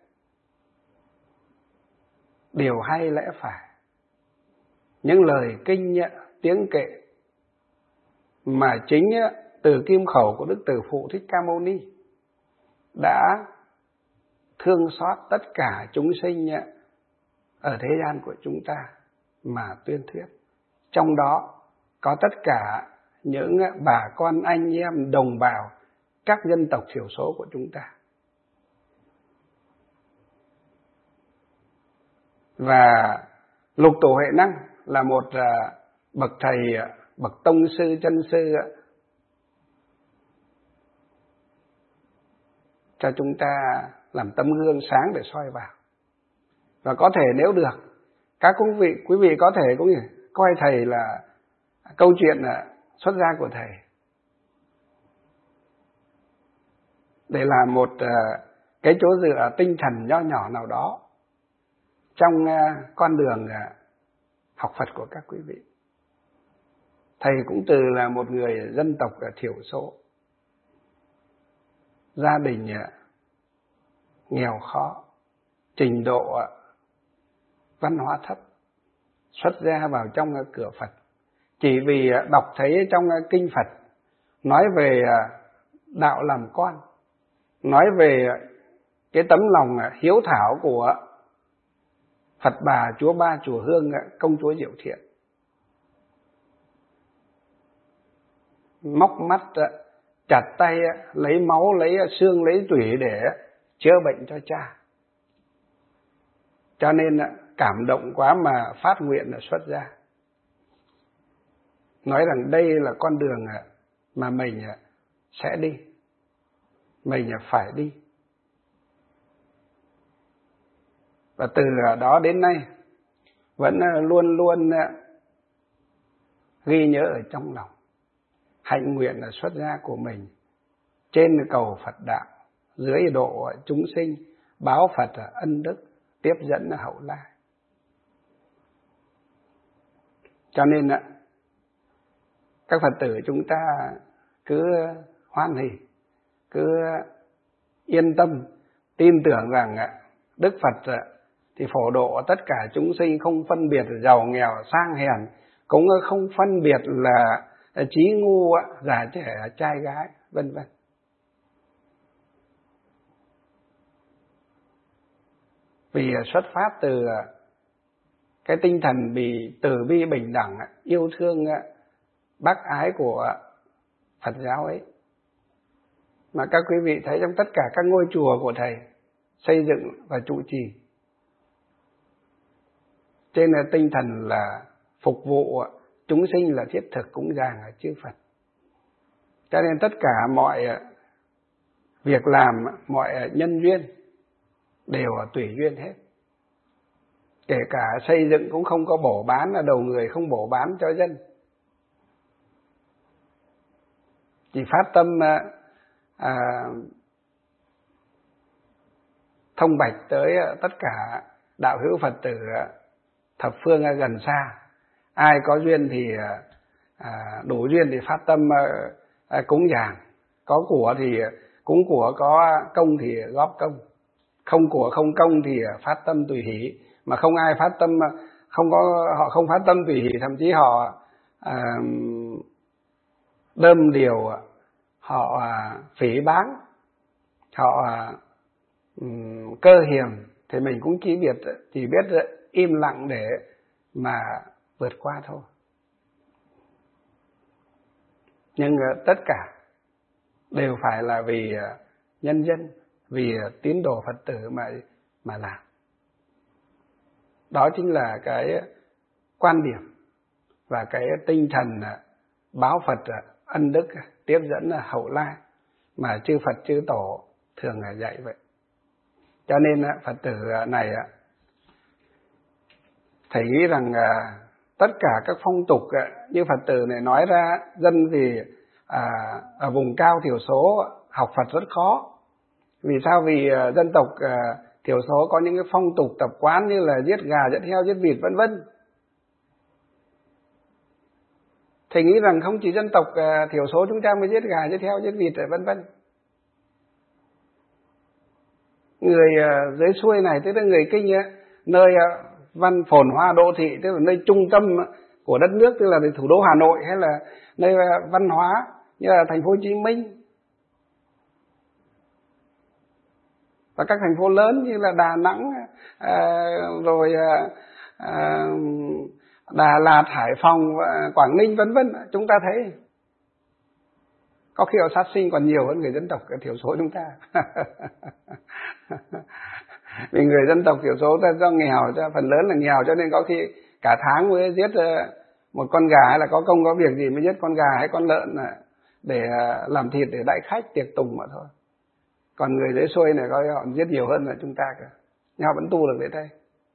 điều hay lẽ phải, những lời kinh tiếng kệ mà chính từ kim khẩu của Đức Từ Phụ Thích Ca Mâu Ni đã thương xót tất cả chúng sinh ở thế gian của chúng ta mà tuyên thuyết. Trong đó có tất cả những bà con anh em đồng bào các dân tộc thiểu số của chúng ta. Và Lục Tổ Huệ Năng là một bậc thầy, bậc tông sư, chân sư cho chúng ta làm tấm gương sáng để soi vào. Và có thể nếu được, các quý vị có thể cũng coi thầy là câu chuyện xuất gia của thầy để làm một cái chỗ dựa tinh thần nho nhỏ nào đó trong con đường học Phật của các quý vị. Thầy cũng từ là một người dân tộc thiểu số, gia đình nghèo khó, trình độ văn hóa thấp, xuất gia vào trong cửa Phật chỉ vì đọc thấy trong kinh Phật nói về đạo làm con, nói về cái tấm lòng hiếu thảo của Phật Bà, Chúa Ba, Chùa Hương, Công Chúa Diệu Thiện. Móc mắt, chặt tay, lấy máu, lấy xương, lấy tủy để chữa bệnh cho cha. Cho nên cảm động quá mà phát nguyện là xuất gia. Nói rằng đây là con đường mà mình sẽ đi, mình phải đi. Và từ đó đến nay vẫn luôn luôn ghi nhớ ở trong lòng hạnh nguyện là xuất gia của mình trên cầu Phật đạo, dưới độ chúng sinh, báo Phật ân đức, tiếp dẫn hậu lai. Cho nên các Phật tử chúng ta cứ hoan hỉ, cứ yên tâm, tin tưởng rằng Đức Phật thì phổ độ tất cả chúng sinh, không phân biệt giàu nghèo sang hèn, cũng không phân biệt là trí ngu, già trẻ, trai gái, vân vân. Vì xuất phát từ cái tinh thần từ bi bình đẳng, yêu thương bác ái của Phật giáo ấy mà các quý vị thấy trong tất cả các ngôi chùa của thầy xây dựng và trụ trì trên tinh thần là phục vụ chúng sinh, là thiết thực cúng dường chư Phật. Cho nên tất cả mọi việc làm, mọi nhân duyên đều tùy duyên hết. Kể cả xây dựng cũng không có bổ bán, là đầu người không bổ bán cho dân. Chỉ phát tâm thông bạch tới tất cả đạo hữu Phật tử thập phương gần xa. Ai có duyên thì đủ duyên thì phát tâm cúng dường, có của thì cúng của, có công thì góp công, không của không công thì phát tâm tùy hỷ. Mà không ai phát tâm, họ không phát tâm tùy hỷ, thậm chí họ đơm điều, họ phỉ báng, họ cơ hiềm, thì mình cũng chỉ biết im lặng để mà vượt qua thôi. Nhưng tất cả đều phải là vì nhân dân, vì tín đồ Phật tử mà làm. Đó chính là cái quan điểm và cái tinh thần báo Phật ân đức tiếp dẫn hậu lai mà chư Phật chư Tổ thường dạy vậy. Cho nên Phật tử này thầy nghĩ rằng tất cả các phong tục như Phật tử này nói ra, dân thì ở vùng cao thiểu số học Phật rất khó. Vì sao? Vì dân tộc thiểu số có những cái phong tục tập quán như là giết gà, giết heo, giết vịt vân vân. Thầy nghĩ rằng không chỉ dân tộc thiểu số chúng ta mới giết gà, giết heo, giết vịt vân vân. Người dưới xuôi này, tức là người Kinh, nơi văn phồn hoa đô thị, tức là nơi trung tâm của đất nước, tức là thủ đô Hà Nội, hay là nơi văn hóa như là thành phố Hồ Chí Minh và các thành phố lớn như là Đà Nẵng, rồi Đà Lạt, Hải Phòng, Quảng Ninh vân vân, chúng ta thấy có khi họ sát sinh còn nhiều hơn người dân tộc thiểu số chúng ta. Vì người dân tộc thiểu số ta do nghèo, phần lớn là nghèo, cho nên có khi cả tháng mới giết một con gà, hay là có công có việc gì mới giết con gà hay con lợn để làm thịt để đãi khách tiệc tùng mà thôi. Còn người dưới xuôi này coi họ giết nhiều hơn là chúng ta cả, nhưng họ vẫn tu được đến đây.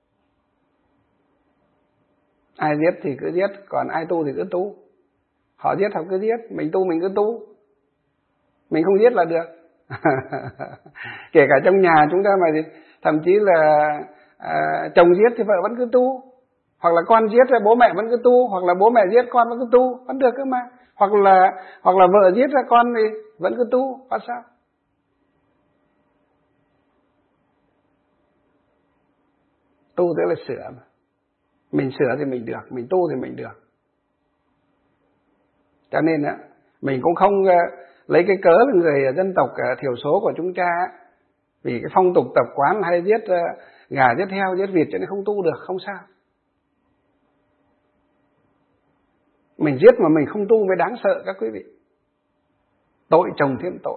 Ai giết thì cứ giết, còn ai tu thì cứ tu. Họ giết họ cứ giết, mình tu mình cứ tu, mình không giết là được. Kể cả trong nhà chúng ta mà thậm chí là chồng giết thì vợ vẫn cứ tu, hoặc là con giết bố mẹ vẫn cứ tu, hoặc là bố mẹ giết con vẫn cứ tu, vẫn được cơ mà. Hoặc là vợ giết ra con thì vẫn cứ tu, có sao? Tu tức là sửa mà. Mình sửa thì mình được, mình tu thì mình được. Cho nên mình cũng không lấy cái cớ là người dân tộc thiểu số của chúng ta vì cái phong tục tập quán hay giết gà, giết heo, giết vịt cho nên không tu được, không sao. Mình giết mà mình không tu mới đáng sợ các quý vị. Tội chồng thêm tội.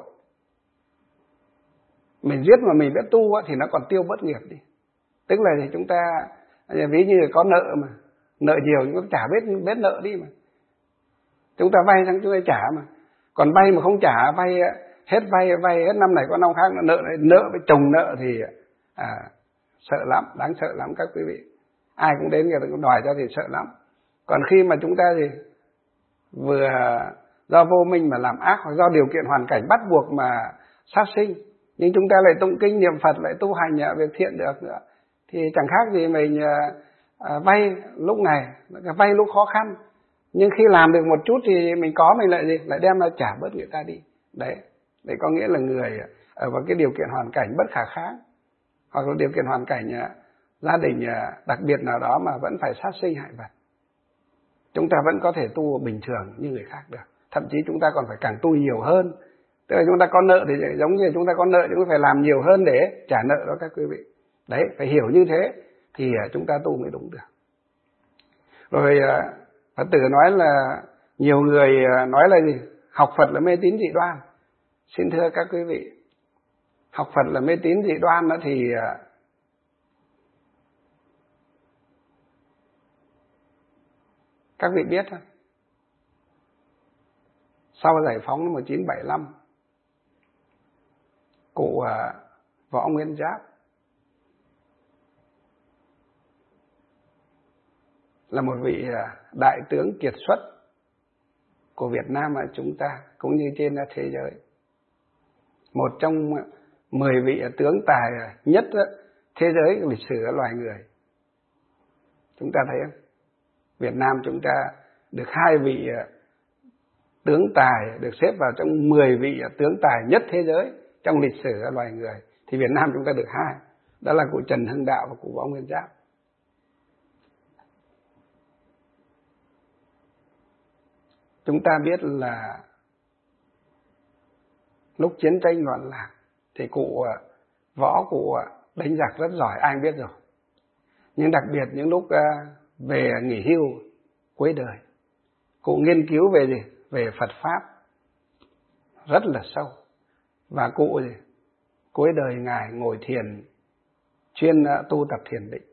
Mình giết mà mình biết tu thì nó còn tiêu bớt nghiệp đi. Tức là thì chúng ta ví như là có nợ mà, nợ nhiều chúng ta trả biết nợ đi mà. Chúng ta vay sang chúng ta trả mà. Còn vay mà không trả, vay hết năm này có năm khác nợ với chồng nợ thì sợ lắm, đáng sợ lắm các quý vị. Ai cũng đến người ta cũng đòi cho thì sợ lắm. Còn khi mà chúng ta thì vừa do vô minh mà làm ác, hoặc do điều kiện hoàn cảnh bắt buộc mà sát sinh, nhưng chúng ta lại tụng kinh niệm Phật, lại tu hành việc thiện được nữa, thì chẳng khác gì mình vay lúc này, vay lúc khó khăn. Nhưng khi làm được một chút thì mình có, mình lại đem ra trả bớt người ta đi. Đấy có nghĩa là người ở vào cái điều kiện hoàn cảnh bất khả kháng, hoặc là điều kiện hoàn cảnh gia đình đặc biệt nào đó mà vẫn phải sát sinh hại vật, chúng ta vẫn có thể tu bình thường như người khác được. Thậm chí chúng ta còn phải càng tu nhiều hơn. Tức là chúng ta có nợ thì giống như chúng ta có nợ, chúng ta phải làm nhiều hơn để trả nợ đó các quý vị. Đấy, phải hiểu như thế thì chúng ta tu mới đúng được. Rồi Phật tử nói là nhiều người nói là gì? Học Phật là mê tín dị đoan. Xin thưa các quý vị, học Phật là mê tín dị đoan đó thì các vị biết không? Sau giải phóng năm 1975, cụ Võ Nguyên Giáp là một vị đại tướng kiệt xuất của Việt Nam mà chúng ta cũng như trên thế giới. 10 vị tướng tài nhất thế giới lịch sử loài người. Chúng ta thấy không? Việt Nam chúng ta được 2 vị tướng tài được xếp vào trong 10 vị tướng tài nhất thế giới trong lịch sử loài người. Thì Việt Nam chúng ta được 2. Đó là cụ Trần Hưng Đạo và cụ Võ Nguyên Giáp. Chúng ta biết là lúc chiến tranh loạn lạc thì cụ Võ cụ đánh giặc rất giỏi, ai biết rồi. Nhưng đặc biệt những lúc về nghỉ hưu cuối đời, cụ nghiên cứu về gì? Về Phật Pháp rất là sâu. Và cụ gì? Cuối đời Ngài ngồi thiền, chuyên tu tập thiền định.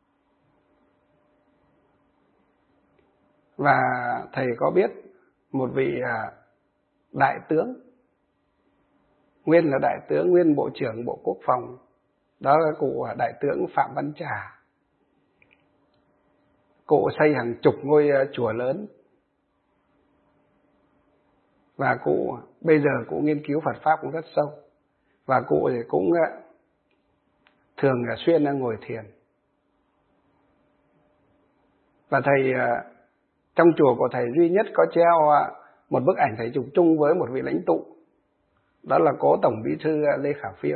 Và thầy có biết một vị đại tướng, nguyên là đại tướng, nguyên bộ trưởng Bộ Quốc phòng, đó là cụ đại tướng Phạm Văn Trà. Cụ xây hàng chục ngôi chùa lớn. Và cụ bây giờ cụ nghiên cứu Phật Pháp cũng rất sâu. Và cụ thì cũng thường xuyên ngồi thiền. Và thầy trong chùa của thầy duy nhất có treo một bức ảnh thầy chụp chung với một vị lãnh tụ. Đó là cố Tổng Bí thư Lê Khả Phiêu.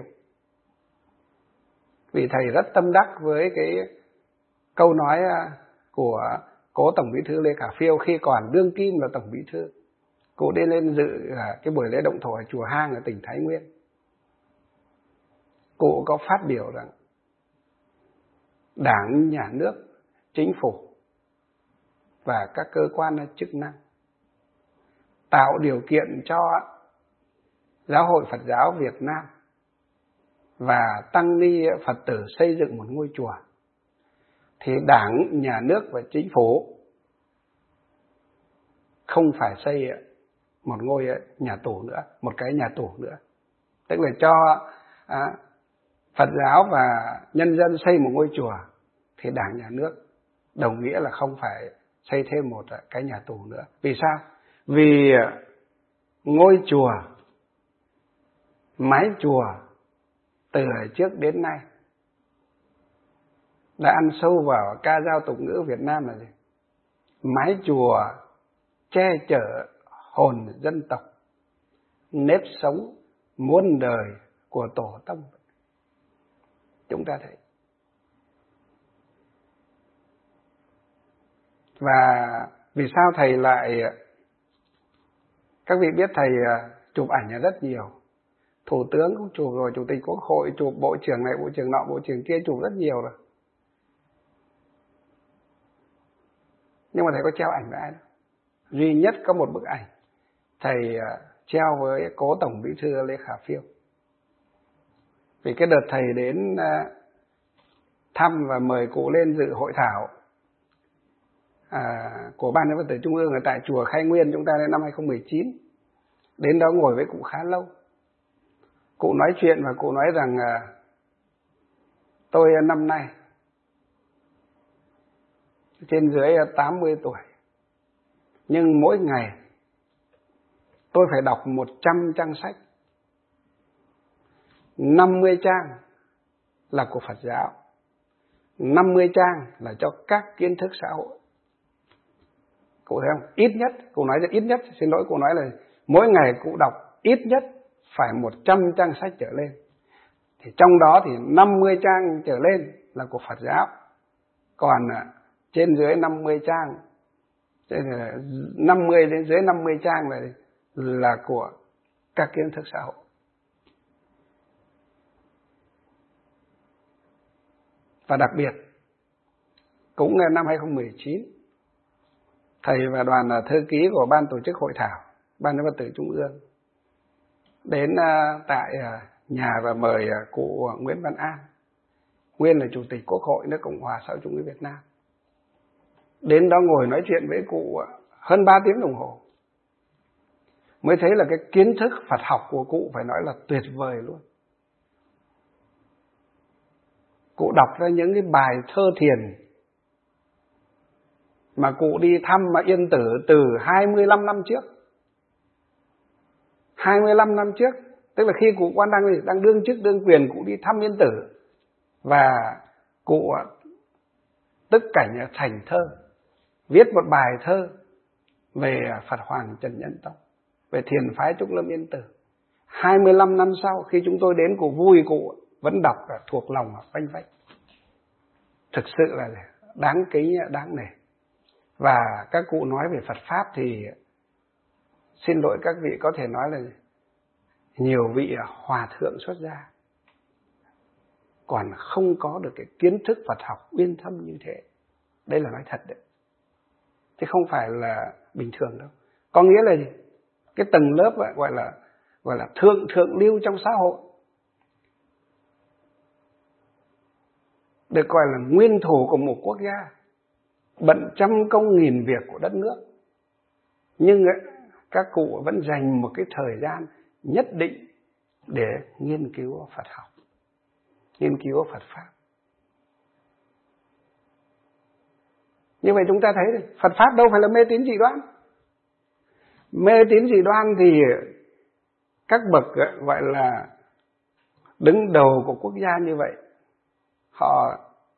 Vì thầy rất tâm đắc với cái câu nói của cố Tổng Bí thư Lê Khả Phiêu khi còn đương kim là Tổng Bí thư. Cụ đi lên dự cái buổi lễ động thổ ở chùa Hang ở tỉnh Thái Nguyên. Cụ có phát biểu rằng Đảng, Nhà nước, Chính phủ và các cơ quan chức năng tạo điều kiện cho Giáo hội Phật giáo Việt Nam và tăng ni Phật tử xây dựng một ngôi chùa, thì Đảng, Nhà nước và Chính phủ không phải xây một ngôi nhà tù nữa, một cái nhà tù nữa. Tức là cho Phật giáo và nhân dân xây một ngôi chùa, thì Đảng, Nhà nước đồng nghĩa là không phải xây thêm một cái nhà tù nữa. Vì sao? Vì ngôi chùa, mái chùa từ trước đến nay đã ăn sâu vào ca dao tục ngữ Việt Nam là gì? Mái chùa che chở hồn dân tộc, nếp sống muôn đời của tổ tông. Chúng ta thấy. Và vì sao thầy lại, các vị biết thầy chụp ảnh rất nhiều. Thủ tướng cũng chụp rồi, Chủ tịch Quốc hội chụp, bộ trưởng này, bộ trưởng nọ, bộ trưởng kia chụp rất nhiều rồi. Nhưng mà thầy có treo ảnh với ai đâu. Duy nhất có một bức ảnh thầy treo với cố Tổng Bí thư Lê Khả Phiêu. Vì cái đợt thầy đến thăm và mời cụ lên dự hội thảo của Ban Giám Phật tử Trung ương ở tại chùa Khai Nguyên chúng ta đến năm 2019. Đến đó ngồi với cụ khá lâu. Cụ nói chuyện và cụ nói rằng tôi năm nay trên dưới 80 tuổi. Nhưng mỗi ngày tôi phải đọc 100 trang sách. 50 trang là của Phật giáo, 50 trang là cho các kiến thức xã hội. Cụ thấy không? Ít nhất, cụ nói là ít nhất, xin lỗi, cụ nói là mỗi ngày cụ đọc ít nhất phải 100 trang sách trở lên. Thì trong đó thì 50 trang trở lên là của Phật giáo. Còn trên dưới 50 trang, 50 đến dưới 50 trang này là của các kiến thức xã hội. Và đặc biệt, cũng năm 2019, thầy và đoàn thư ký của Ban tổ chức hội thảo, Ban Giám Phật tử Trung ương, đến tại nhà và mời cụ Nguyễn Văn An, nguyên là Chủ tịch Quốc hội nước Cộng hòa xã hội chủ nghĩa Việt Nam. Đến đó ngồi nói chuyện với cụ hơn 3 tiếng đồng hồ. Mới thấy là cái kiến thức Phật học của cụ phải nói là tuyệt vời luôn. Cụ đọc ra những cái bài thơ thiền mà cụ đi thăm Yên Tử từ 25 năm trước. 25 năm trước Tức là khi cụ quan đang đương chức đương quyền, cụ đi thăm Yên Tử và cụ tức cảnh thành thơ, viết một bài thơ về Phật Hoàng Trần Nhân Tông, về thiền phái Trúc Lâm Yên Tử. 25 năm sau khi chúng tôi đến, cụ vui, cụ vẫn đọc thuộc lòng phanh phách. Thực sự là đáng kính, đáng nể. Và các cụ nói về Phật Pháp thì xin lỗi các vị, có thể nói là nhiều vị hòa thượng xuất gia còn không có được cái kiến thức Phật học uyên thâm như thế. Đây là nói thật đấy, chứ không phải là bình thường đâu. Có nghĩa là gì? Cái tầng lớp gọi là thượng lưu trong xã hội, được gọi là nguyên thủ của một quốc gia, bận trăm công nghìn việc của đất nước, nhưng các cụ vẫn dành một cái thời gian nhất định để nghiên cứu Phật học, nghiên cứu Phật Pháp. Như vậy chúng ta thấy Phật Pháp đâu phải là mê tín dị đoan. Mê tín dị đoan thì các bậc gọi là đứng đầu của quốc gia như vậy, họ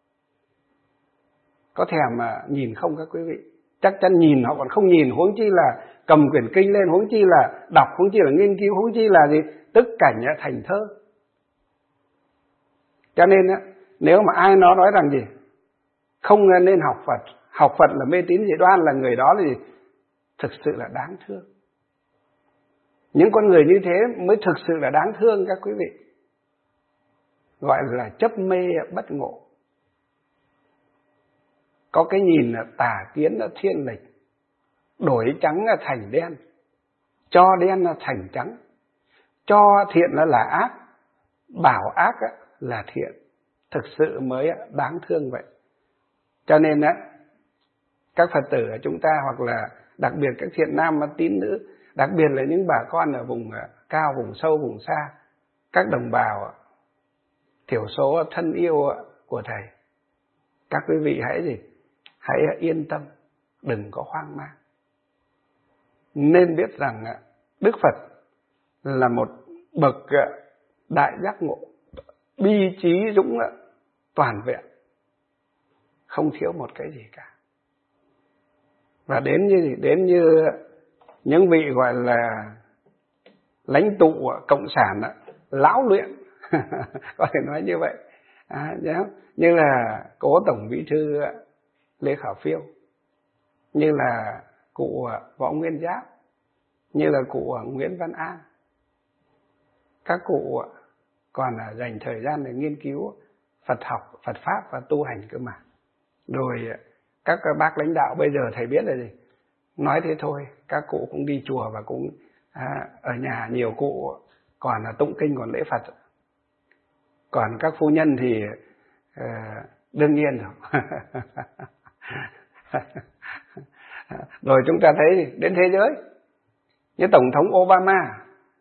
có thèm mà nhìn không các quý vị? Chắc chắn nhìn họ còn không nhìn, huống chi là cầm quyển kinh lên, huống chi là đọc, huống chi là nghiên cứu, huống chi là gì? Tức cảnh thành thơ. Cho nên nếu mà ai nói rằng gì không nên học Phật là mê tín dị đoan, là người đó là gì? Thực sự là đáng thương. Những con người như thế mới thực sự là đáng thương các quý vị. Gọi là chấp mê bất ngộ. Có cái nhìn là tà kiến là thiên lệch, đổi trắng là thành đen, cho đen là thành trắng, cho thiện là ác, bảo ác là thiện. Thực sự mới đáng thương vậy. Cho nên các Phật tử của chúng ta, hoặc là đặc biệt các thiện nam tín nữ, đặc biệt là những bà con ở vùng cao, vùng sâu, vùng xa, các đồng bào thiểu số thân yêu của Thầy, các quý vị hãy yên tâm, đừng có hoang mang. Nên biết rằng Đức Phật là một bậc đại giác ngộ, bi trí dũng toàn vẹn, không thiếu một cái gì cả. Và đến như những vị gọi là lãnh tụ cộng sản lão luyện có thể nói như vậy, như là cố Tổng Bí thư Lê Khả Phiêu, như là cụ Võ Nguyên Giáp, như là cụ Nguyễn Văn An. Các cụ còn dành thời gian để nghiên cứu Phật học, Phật Pháp và tu hành cơ mà. Rồi các bác lãnh đạo bây giờ Thầy biết là gì? Nói thế thôi, các cụ cũng đi chùa và cũng ở nhà nhiều cụ còn là tụng kinh, còn lễ Phật. Còn các phu nhân thì đương nhiên rồi. Rồi chúng ta thấy đến thế giới, như Tổng thống Obama,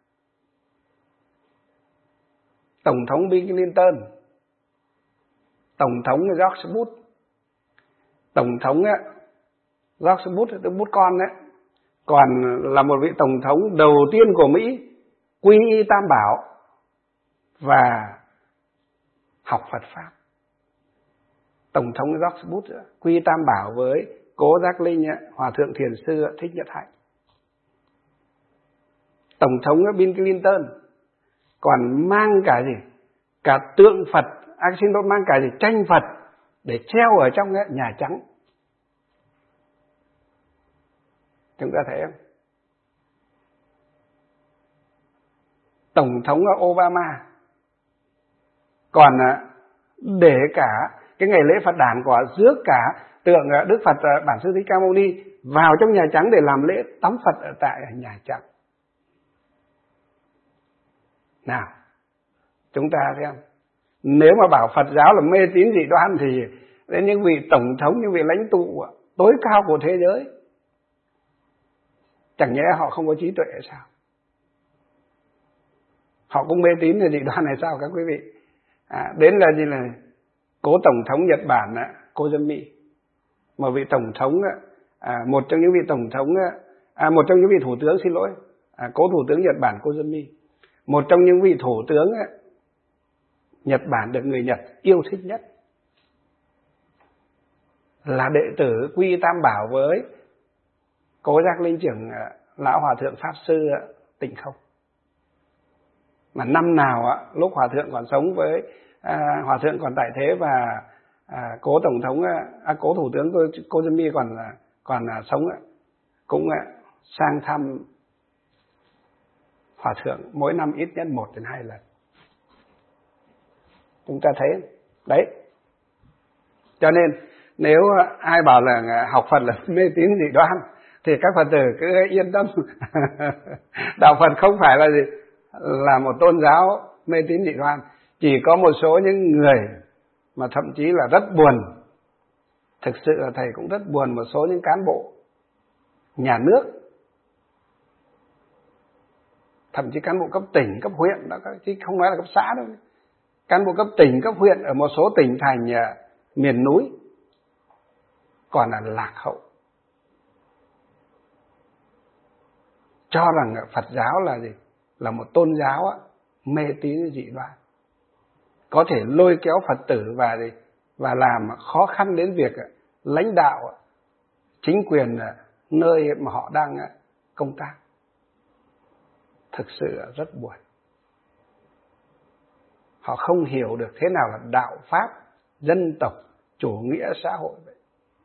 Tổng thống Bill Clinton, Tổng thống George Bush, Tổng thống George Bush, tức Bush con đấy, còn là một vị Tổng thống đầu tiên của Mỹ quy y Tam Bảo và học Phật Pháp. Tổng thống George Bush quy y Tam Bảo với Cố Giác Linh, Hòa thượng Thiền sư Thích Nhất Hạnh. Tổng thống Bill Clinton còn mang cả gì? Cả tượng Phật, mang cả gì? Tranh Phật để treo ở trong Nhà Trắng. Chúng ta thấy không? Tổng thống Obama còn để cả cái ngày lễ Phật đản của rước cả tượng Đức Phật Bản Sư Thích Ca Mâu Ni vào trong Nhà Trắng để làm lễ tắm Phật ở tại Nhà Trắng. Nào, chúng ta xem, nếu mà bảo Phật giáo là mê tín dị đoan thì đến những vị tổng thống, những vị lãnh tụ tối cao của thế giới, chẳng nhẽ họ không có trí tuệ hay sao? Họ cũng mê tín là dị đoan hay sao các quý vị? Đến là gì, là cố Tổng thống Nhật Bản Koizumi, một vị tổng thống, một trong những vị tổng thống, một trong những vị thủ tướng, xin lỗi, cố Thủ tướng Nhật Bản Koizumi một trong những vị thủ tướng Nhật Bản được người Nhật yêu thích nhất là đệ tử Quy Tam Bảo với Cố Giác Linh Trưởng Lão Hòa Thượng Pháp Sư Tịnh Không. Mà năm nào lúc Hòa Thượng còn sống với Hòa Thượng còn tại thế và cố tổng thống cố thủ tướng Koizumi còn sống cũng sang thăm Hòa Thượng mỗi năm ít nhất 1 đến 2 lần. Chúng ta thấy đấy. Cho nên nếu ai bảo là học Phật là mê tín dị đoan thì các Phật tử cứ yên tâm. Đạo Phật không phải là gì, là một tôn giáo mê tín dị đoan. Chỉ có một số những người mà thậm chí là rất buồn. Thực sự là thầy cũng rất buồn một số những cán bộ nhà nước, thậm chí cán bộ cấp tỉnh, cấp huyện đó, chứ không nói là cấp xã đâu. Cán bộ cấp tỉnh, cấp huyện ở một số tỉnh thành miền núi còn là lạc hậu, cho rằng Phật giáo là gì? Là một tôn giáo mê tín dị đoan, có thể lôi kéo Phật tử và làm khó khăn đến việc lãnh đạo chính quyền nơi mà họ đang công tác. Thực sự rất buồn. Họ không hiểu được thế nào là đạo pháp dân tộc chủ nghĩa xã hội vậy.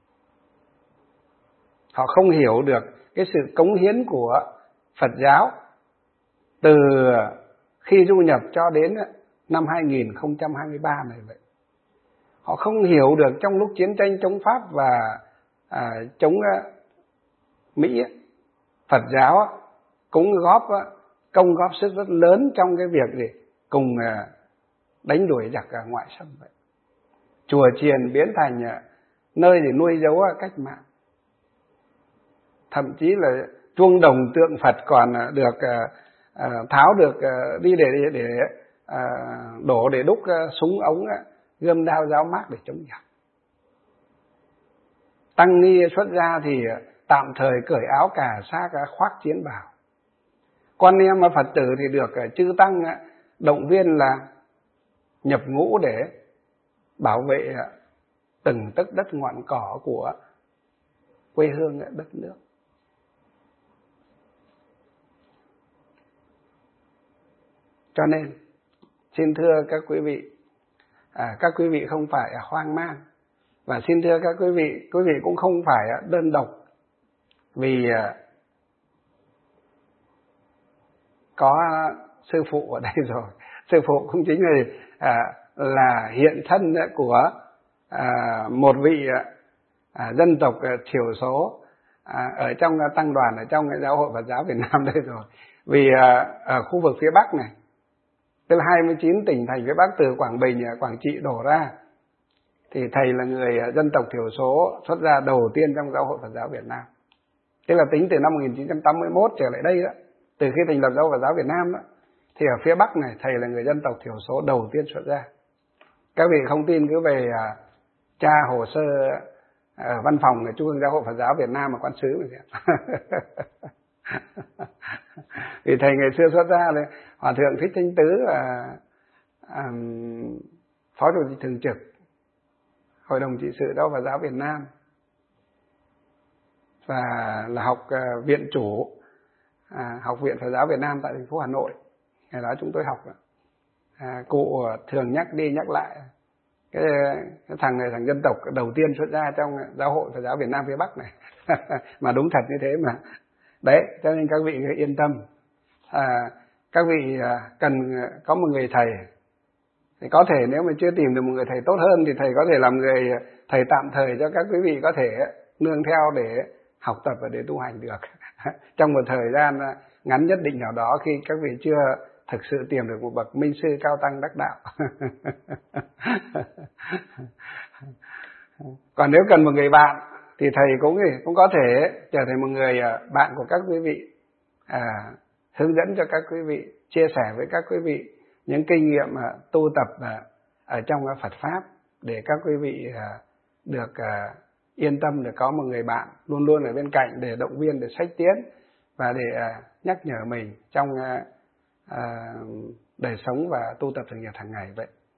Họ không hiểu được cái sự cống hiến của Phật giáo từ khi du nhập cho đến năm 2023 này vậy. Họ không hiểu được trong lúc chiến tranh chống Pháp và chống Mỹ, Phật giáo cũng góp sức rất lớn trong cái việc cùng đánh đuổi giặc ngoại xâm vậy. Chùa chiền biến thành nơi để nuôi dấu cách mạng. Thậm chí là chuông đồng tượng Phật còn được tháo được đi để đổ để đúc súng ống, gươm đao giáo mác để chống giặc. Tăng ni xuất gia thì tạm thời cởi áo cà sa khoác chiến bào. Con em Phật tử thì được chư tăng động viên là nhập ngũ để bảo vệ từng tấc đất ngọn cỏ của quê hương đất nước. Cho nên xin thưa các quý vị không phải hoang mang, và xin thưa các quý vị cũng không phải đơn độc, vì có sư phụ ở đây rồi. Sư phụ cũng chính là hiện thân của một vị dân tộc thiểu số ở trong tăng đoàn, ở trong cái giáo hội Phật giáo Việt Nam đây rồi. Vì ở khu vực phía Bắc này, tức là 29 tỉnh thành phía Bắc từ Quảng Bình, Quảng Trị đổ ra, thì thầy là người dân tộc thiểu số xuất gia đầu tiên trong giáo hội Phật giáo Việt Nam. Tức là tính từ năm 1981 trở lại đây đó, từ khi thành lập giáo hội Phật giáo Việt Nam đó, thì ở phía Bắc này thầy là người dân tộc thiểu số đầu tiên xuất gia. Các vị không tin cứ về tra hồ sơ ở văn phòng Trung ương Giáo hội Phật giáo Việt Nam mà quan xứ này. Vì thầy ngày xưa xuất gia là Hòa Thượng Thích Thanh Tứ là Phó Chủ tịch thường trực Hội đồng trị sự Giáo hội Phật giáo Việt Nam, và là học viện chủ Học viện Phật giáo Việt Nam tại thành phố Hà Nội. Ngày đó chúng tôi học, cụ thường nhắc đi nhắc lại cái thằng này, thằng dân tộc đầu tiên xuất gia trong giáo hội Phật giáo Việt Nam phía Bắc này. Mà đúng thật như thế mà. Đấy, cho nên các vị yên tâm. Các vị cần có một người thầy. Thì có thể nếu mà chưa tìm được một người thầy tốt hơn thì thầy có thể làm người thầy tạm thời cho các quý vị có thể nương theo để học tập và để tu hành được. Trong một thời gian ngắn nhất định nào đó, khi các vị chưa thực sự tìm được một bậc minh sư cao tăng đắc đạo. Còn nếu cần một người bạn thì thầy cũng có thể trở thành một người bạn của các quý vị, hướng dẫn cho các quý vị, chia sẻ với các quý vị những kinh nghiệm tu tập ở trong Phật pháp, để các quý vị được yên tâm, được có một người bạn luôn luôn ở bên cạnh để động viên, để xách tiến và để nhắc nhở mình trong đời sống và tu tập thường nhật hàng ngày vậy.